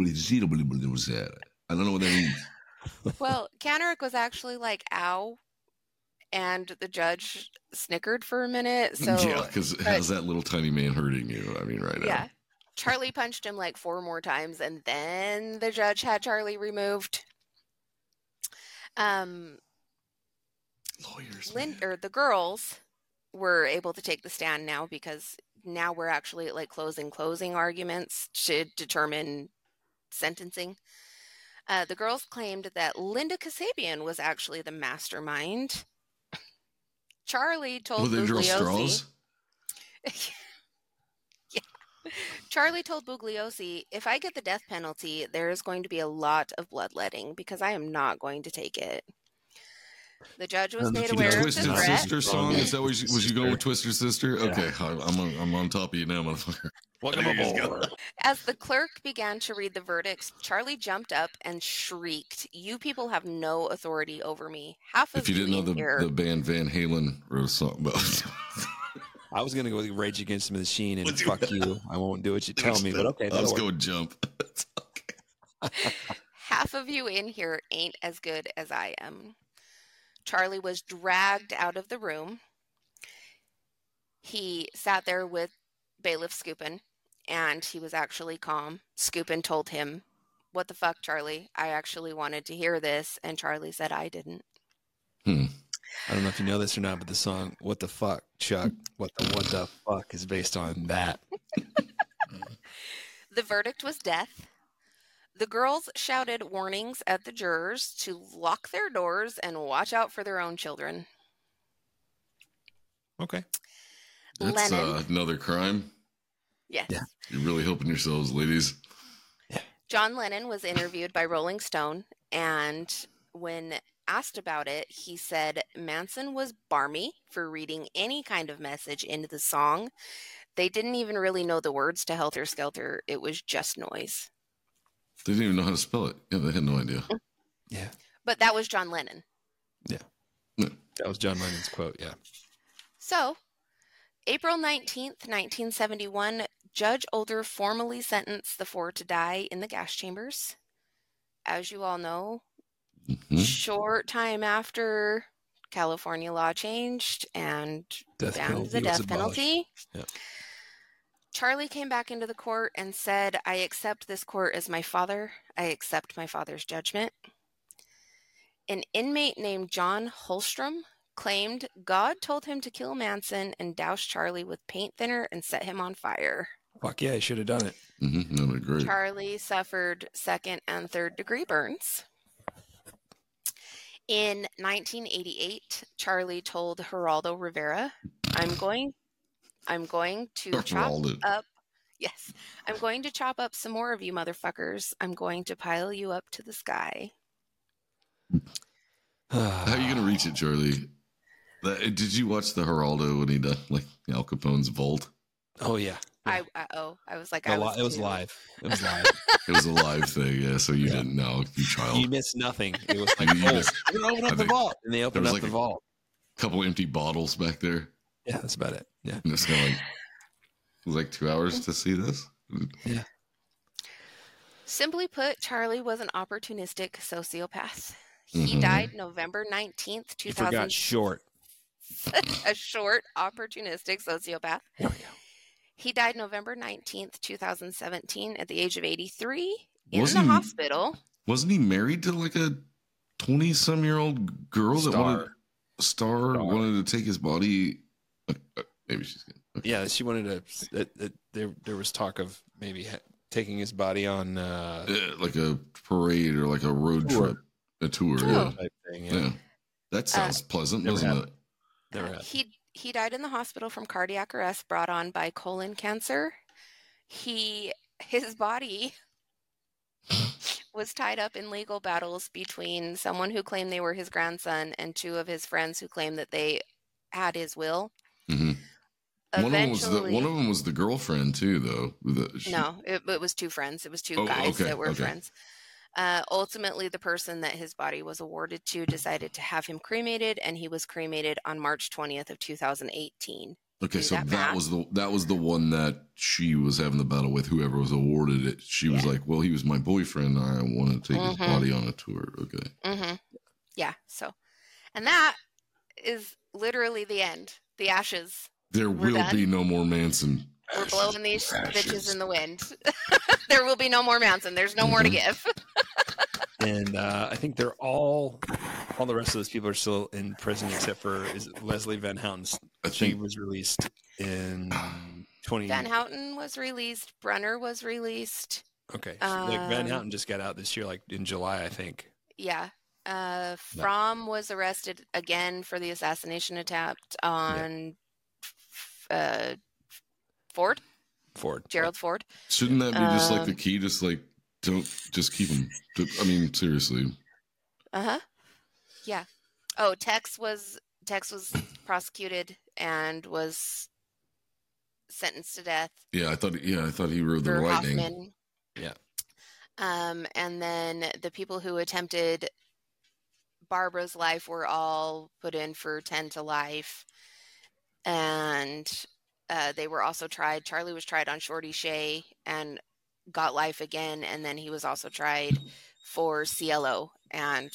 I don't know what that means. Well, Canerick was actually like, ow. And the judge snickered for a minute. So, yeah, because how's that little tiny man hurting you? I mean, right now. yeah. Charlie punched him like four more times, and then the judge had Charlie removed. Um, Lawyers. Lynn, man. or the girls were able to take the stand now because now we're actually at like closing closing arguments to determine sentencing. Uh, the girls claimed that Linda Kasabian was actually the mastermind. Charlie told Well, they draw Bugliosi. straws. Yeah. Charlie told Bugliosi, if I get the death penalty, there is going to be a lot of bloodletting because I am not going to take it. The judge was Um, made if you aware don't- of Twisted the Not threat. Sister song. Is that what you, was you going with Twisted Sister? Yeah. Okay, I- I'm on, I'm on top of you now, motherfucker. Welcome There you aboard. As the clerk began to read the verdicts, Charlie jumped up and shrieked, "You people have no authority over me. Half of If you didn't know in the, here." the band Van Halen wrote a song about I was gonna go with Rage Against the Machine and Would you- fuck you. I won't do what you tell me, but okay. I that'll was work. going jump. It's okay. Half of you in here ain't as good as I am. Charlie was dragged out of the room. He sat there with Bailiff Scoopin, and he was actually calm. Scoopin told him, "What the fuck, Charlie? I actually wanted to hear this." And Charlie said, "I didn't." Hmm. I don't know if you know this or not, but the song "What the Fuck, Chuck? What the What the Fuck" is based on that. The verdict was death. The girls shouted warnings at the jurors to lock their doors and watch out for their own children. Okay. That's Lennon. uh, another crime. Yes. Yeah. You're really helping yourselves, ladies. John Lennon was interviewed by Rolling Stone, and when asked about it, he said Manson was barmy for reading any kind of message into the song. They didn't even really know the words to Helter Skelter. It was just noise. They didn't even know how to spell it. Yeah, they had no idea. Yeah. But that was John Lennon. That was John Lennon's quote. Yeah. So, April nineteenth, nineteen seventy-one, Judge Older formally sentenced the four to die in the gas chambers. As you all know, Hmm? short time after, California law changed and Death banned penalty the was death abolished. penalty. Yep. Charlie came back into the court and said, "I accept this court as my father. I accept my father's judgment." An inmate named John Holstrom claimed God told him to kill Manson and douse Charlie with paint thinner and set him on fire. Fuck yeah, he should have done it. Mm-hmm. No, no, great. Charlie suffered second and third degree burns. In nineteen eighty-eight, Charlie told Geraldo Rivera, "I'm going, I'm going to chop Geraldo. up. Yes, I'm going to chop up some more of you motherfuckers. I'm going to pile you up to the sky." How are you gonna reach it, Charlie? That, did you watch the Geraldo when he done like Al Capone's vault? Oh yeah. I, I oh, I was like, A I li- was it was too. live. It was live. It was a live thing, yeah. So you Yeah. didn't know, you child. You missed nothing. It was like, You oh, missed- we're gonna open I up the think vault, and they opened was up like the a- vault. Couple empty bottles back there. Yeah, that's about it. Yeah. And it's kind of like it was like two hours to see this. Simply put, Charlie was an opportunistic sociopath. He Mhm. died November nineteenth, You forgot 2000. short. A short, opportunistic sociopath. There we go. He died November nineteenth, twenty seventeen, at the age of eighty-three in Wasn't the he- hospital. Wasn't he married to like a twenty-some-year-old girl that Star. wanted Star, Star. wanted to take his body? Uh, uh, maybe she's good. Okay. Yeah, she wanted to. That, that, there, there was talk of maybe ha- taking his body on uh, Uh, like a parade or like a road Tour. trip, a tour. Oh. Yeah, type thing. yeah. Yeah. That sounds pleasant, never doesn't happened. it? Never Uh, happened. he he died in the hospital from cardiac arrest brought on by colon cancer. He his body was tied up in legal battles between someone who claimed they were his grandson and two of his friends who claimed that they had his will. hmm One of them was the Eventually, one of them was the girlfriend too, though. The, she- no, it, it was two friends. It was two Oh, guys okay, that were okay. friends. Uh, ultimately, the person that his body was awarded to decided to have him cremated, and he was cremated on March twentieth of two thousand eighteen. Okay, do so that that math. was the that was the one that she was having the battle with. Whoever was awarded it, she was Yeah. like, "Well, he was my boyfriend. I want to take his Mhm. body on a tour." Okay, Mm-hmm. Yeah. So, and that is literally the end. The ashes. there We're will done? be no more Manson. We're blowing these Ashes. bitches in the wind. There will be no more Manson. There's no more to Mhm. give. And uh, I think they're all, all the rest of those people are still in prison except for is it Leslie Van Houten. I She think was released in twenty. Van Houten was released. Brunner was released. Okay, so, like Van Um, Houten just got out this year, like in July, I think. Yeah. Uh, Fromm was arrested again for the assassination attempt on uh, Ford, Ford. Gerald Ford. shouldn't that be just like the Um, key? Just like don't just keep him. I mean, seriously. Uh huh. Yeah. Oh, Tex was Tex was prosecuted and was sentenced to death Yeah, I thought. Yeah, I thought he rode the for lightning. Hoffman. Yeah. Um, and then the people who attempted Barbara's life were all put in for ten to life, and uh, they were also tried. Charlie was tried on Shorty Shea and got life again, and then he was also tried for Cielo and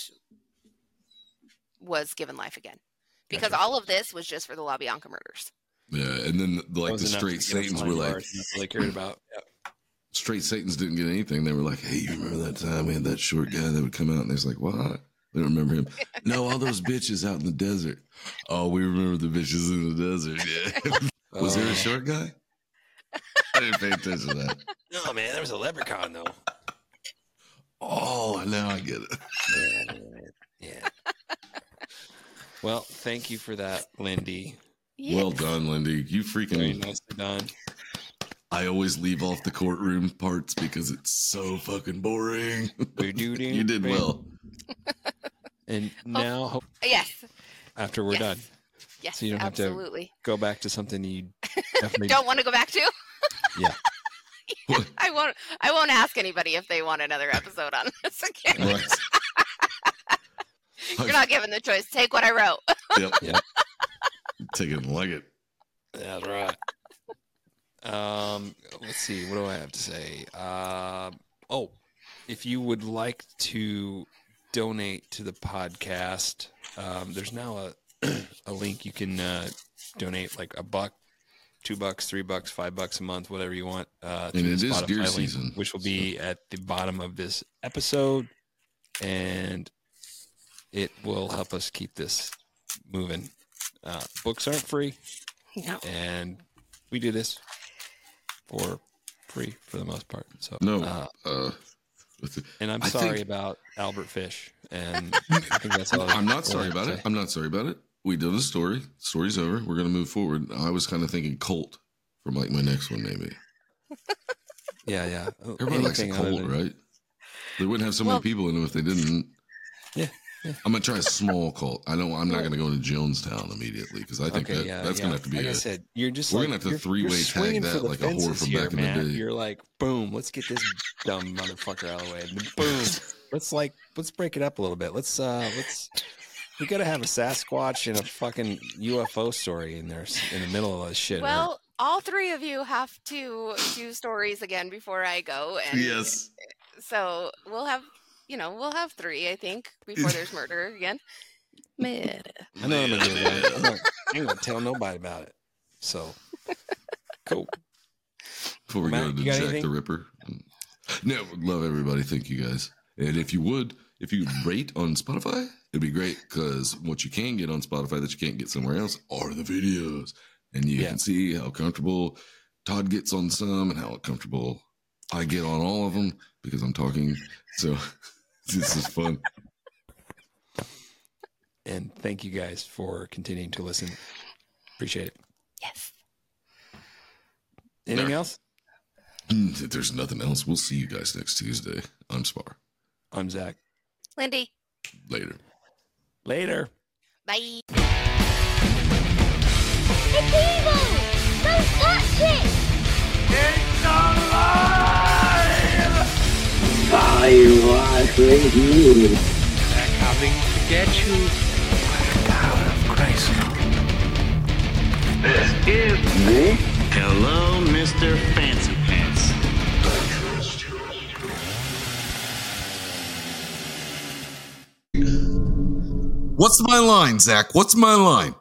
was given life again. Because Gotcha. all of this was just for the La Bianca murders. Yeah, and then That like was the enough straight to get us Satans behind were like, bars. That's all they cared about. Yeah. straight Satans didn't get anything. They were like, "Hey, you remember that time we had that short guy that would come out?" And it's like, "What? They don't remember him." No, all those bitches out in the desert. Oh, we remember the bitches in the desert. Yeah. Was there a Uh, short guy? I didn't pay attention to that. No, man, there was a leprechaun though. Oh, now I get it. Yeah. Well, thank you for that, Lindy. Well done, Lindy. You Very freaking. nicely done. I always leave off the courtroom parts because it's so fucking boring. You did well. And now, hope Yes. after we're yes. done, Yes, So you don't have to- absolutely. go back to something you definitely Don't want to go back to? Yeah. Yeah, I won't I won't ask anybody if they want another episode on this again. Right. You're not given the choice. Take what I wrote. Yep. Yep. Take it and like it. That's right. Um, let's see. What do I have to say? Uh, oh, if you would like to donate to the podcast, um, there's now a a link you can uh, donate like a buck, two bucks, three bucks, five bucks a month, whatever you want. Uh, And through it the is Spotify deer link, season, which will be at the bottom of this episode, and it will help us keep this moving. Uh, books aren't free. No. And we do this for free for the most part. So No. uh, Uh, and I'm I sorry think- about Albert Fish. And I think that's all. I'm not sorry all I about have it. to say. I'm not sorry about it. We did a story. Story's over. We're gonna move forward. I was kind of thinking cult for like my next one, maybe. Yeah, yeah. Everybody likes a Anything other cult, than- right? They wouldn't have so Well- many people in them if they didn't. Yeah, yeah. I'm gonna try a small cult. I don't. I'm not gonna go into Jonestown immediately because I think Okay, that yeah, that's yeah. gonna have to be like a. I said, you're just we're like, gonna have to you're- three-way you're tag swinging that for the like a whore fences from here, back in the man. day. You're like, boom, let's get this dumb motherfucker out of the way. And boom, let's like, let's break it up a little bit. Let's, uh, let's. We gotta have a Sasquatch and a fucking U F O story in there in the middle of this shit. Well, all three of you have to do stories again before I go, and Yes. so we'll have, you know, we'll have three, I think, before there's murder again. Meh. I know what I'm gonna do. Man. I'm not, I ain't gonna tell nobody about it. So, cool. Before we Matt, go to you got Jack anything? the Ripper. No, love everybody. Thank you guys. And if you would, if you rate on Spotify, it'd be great because what you can get on Spotify that you can't get somewhere else are the videos. And you Yeah. can see how comfortable Todd gets on some and how comfortable I get on all of them because I'm talking. So this is fun. And thank you guys for continuing to listen. Appreciate it. Yes. Anything No. else? Mm, If there's nothing else, we'll see you guys next Tuesday. I'm Spar. I'm Zach. Lindy. Later. Later. Bye. It's evil! Don't touch it! I was with you. They're coming to get you. Power of Christ. This is Hello, Mister Fancy Pants. What's my line, Zach? What's my line?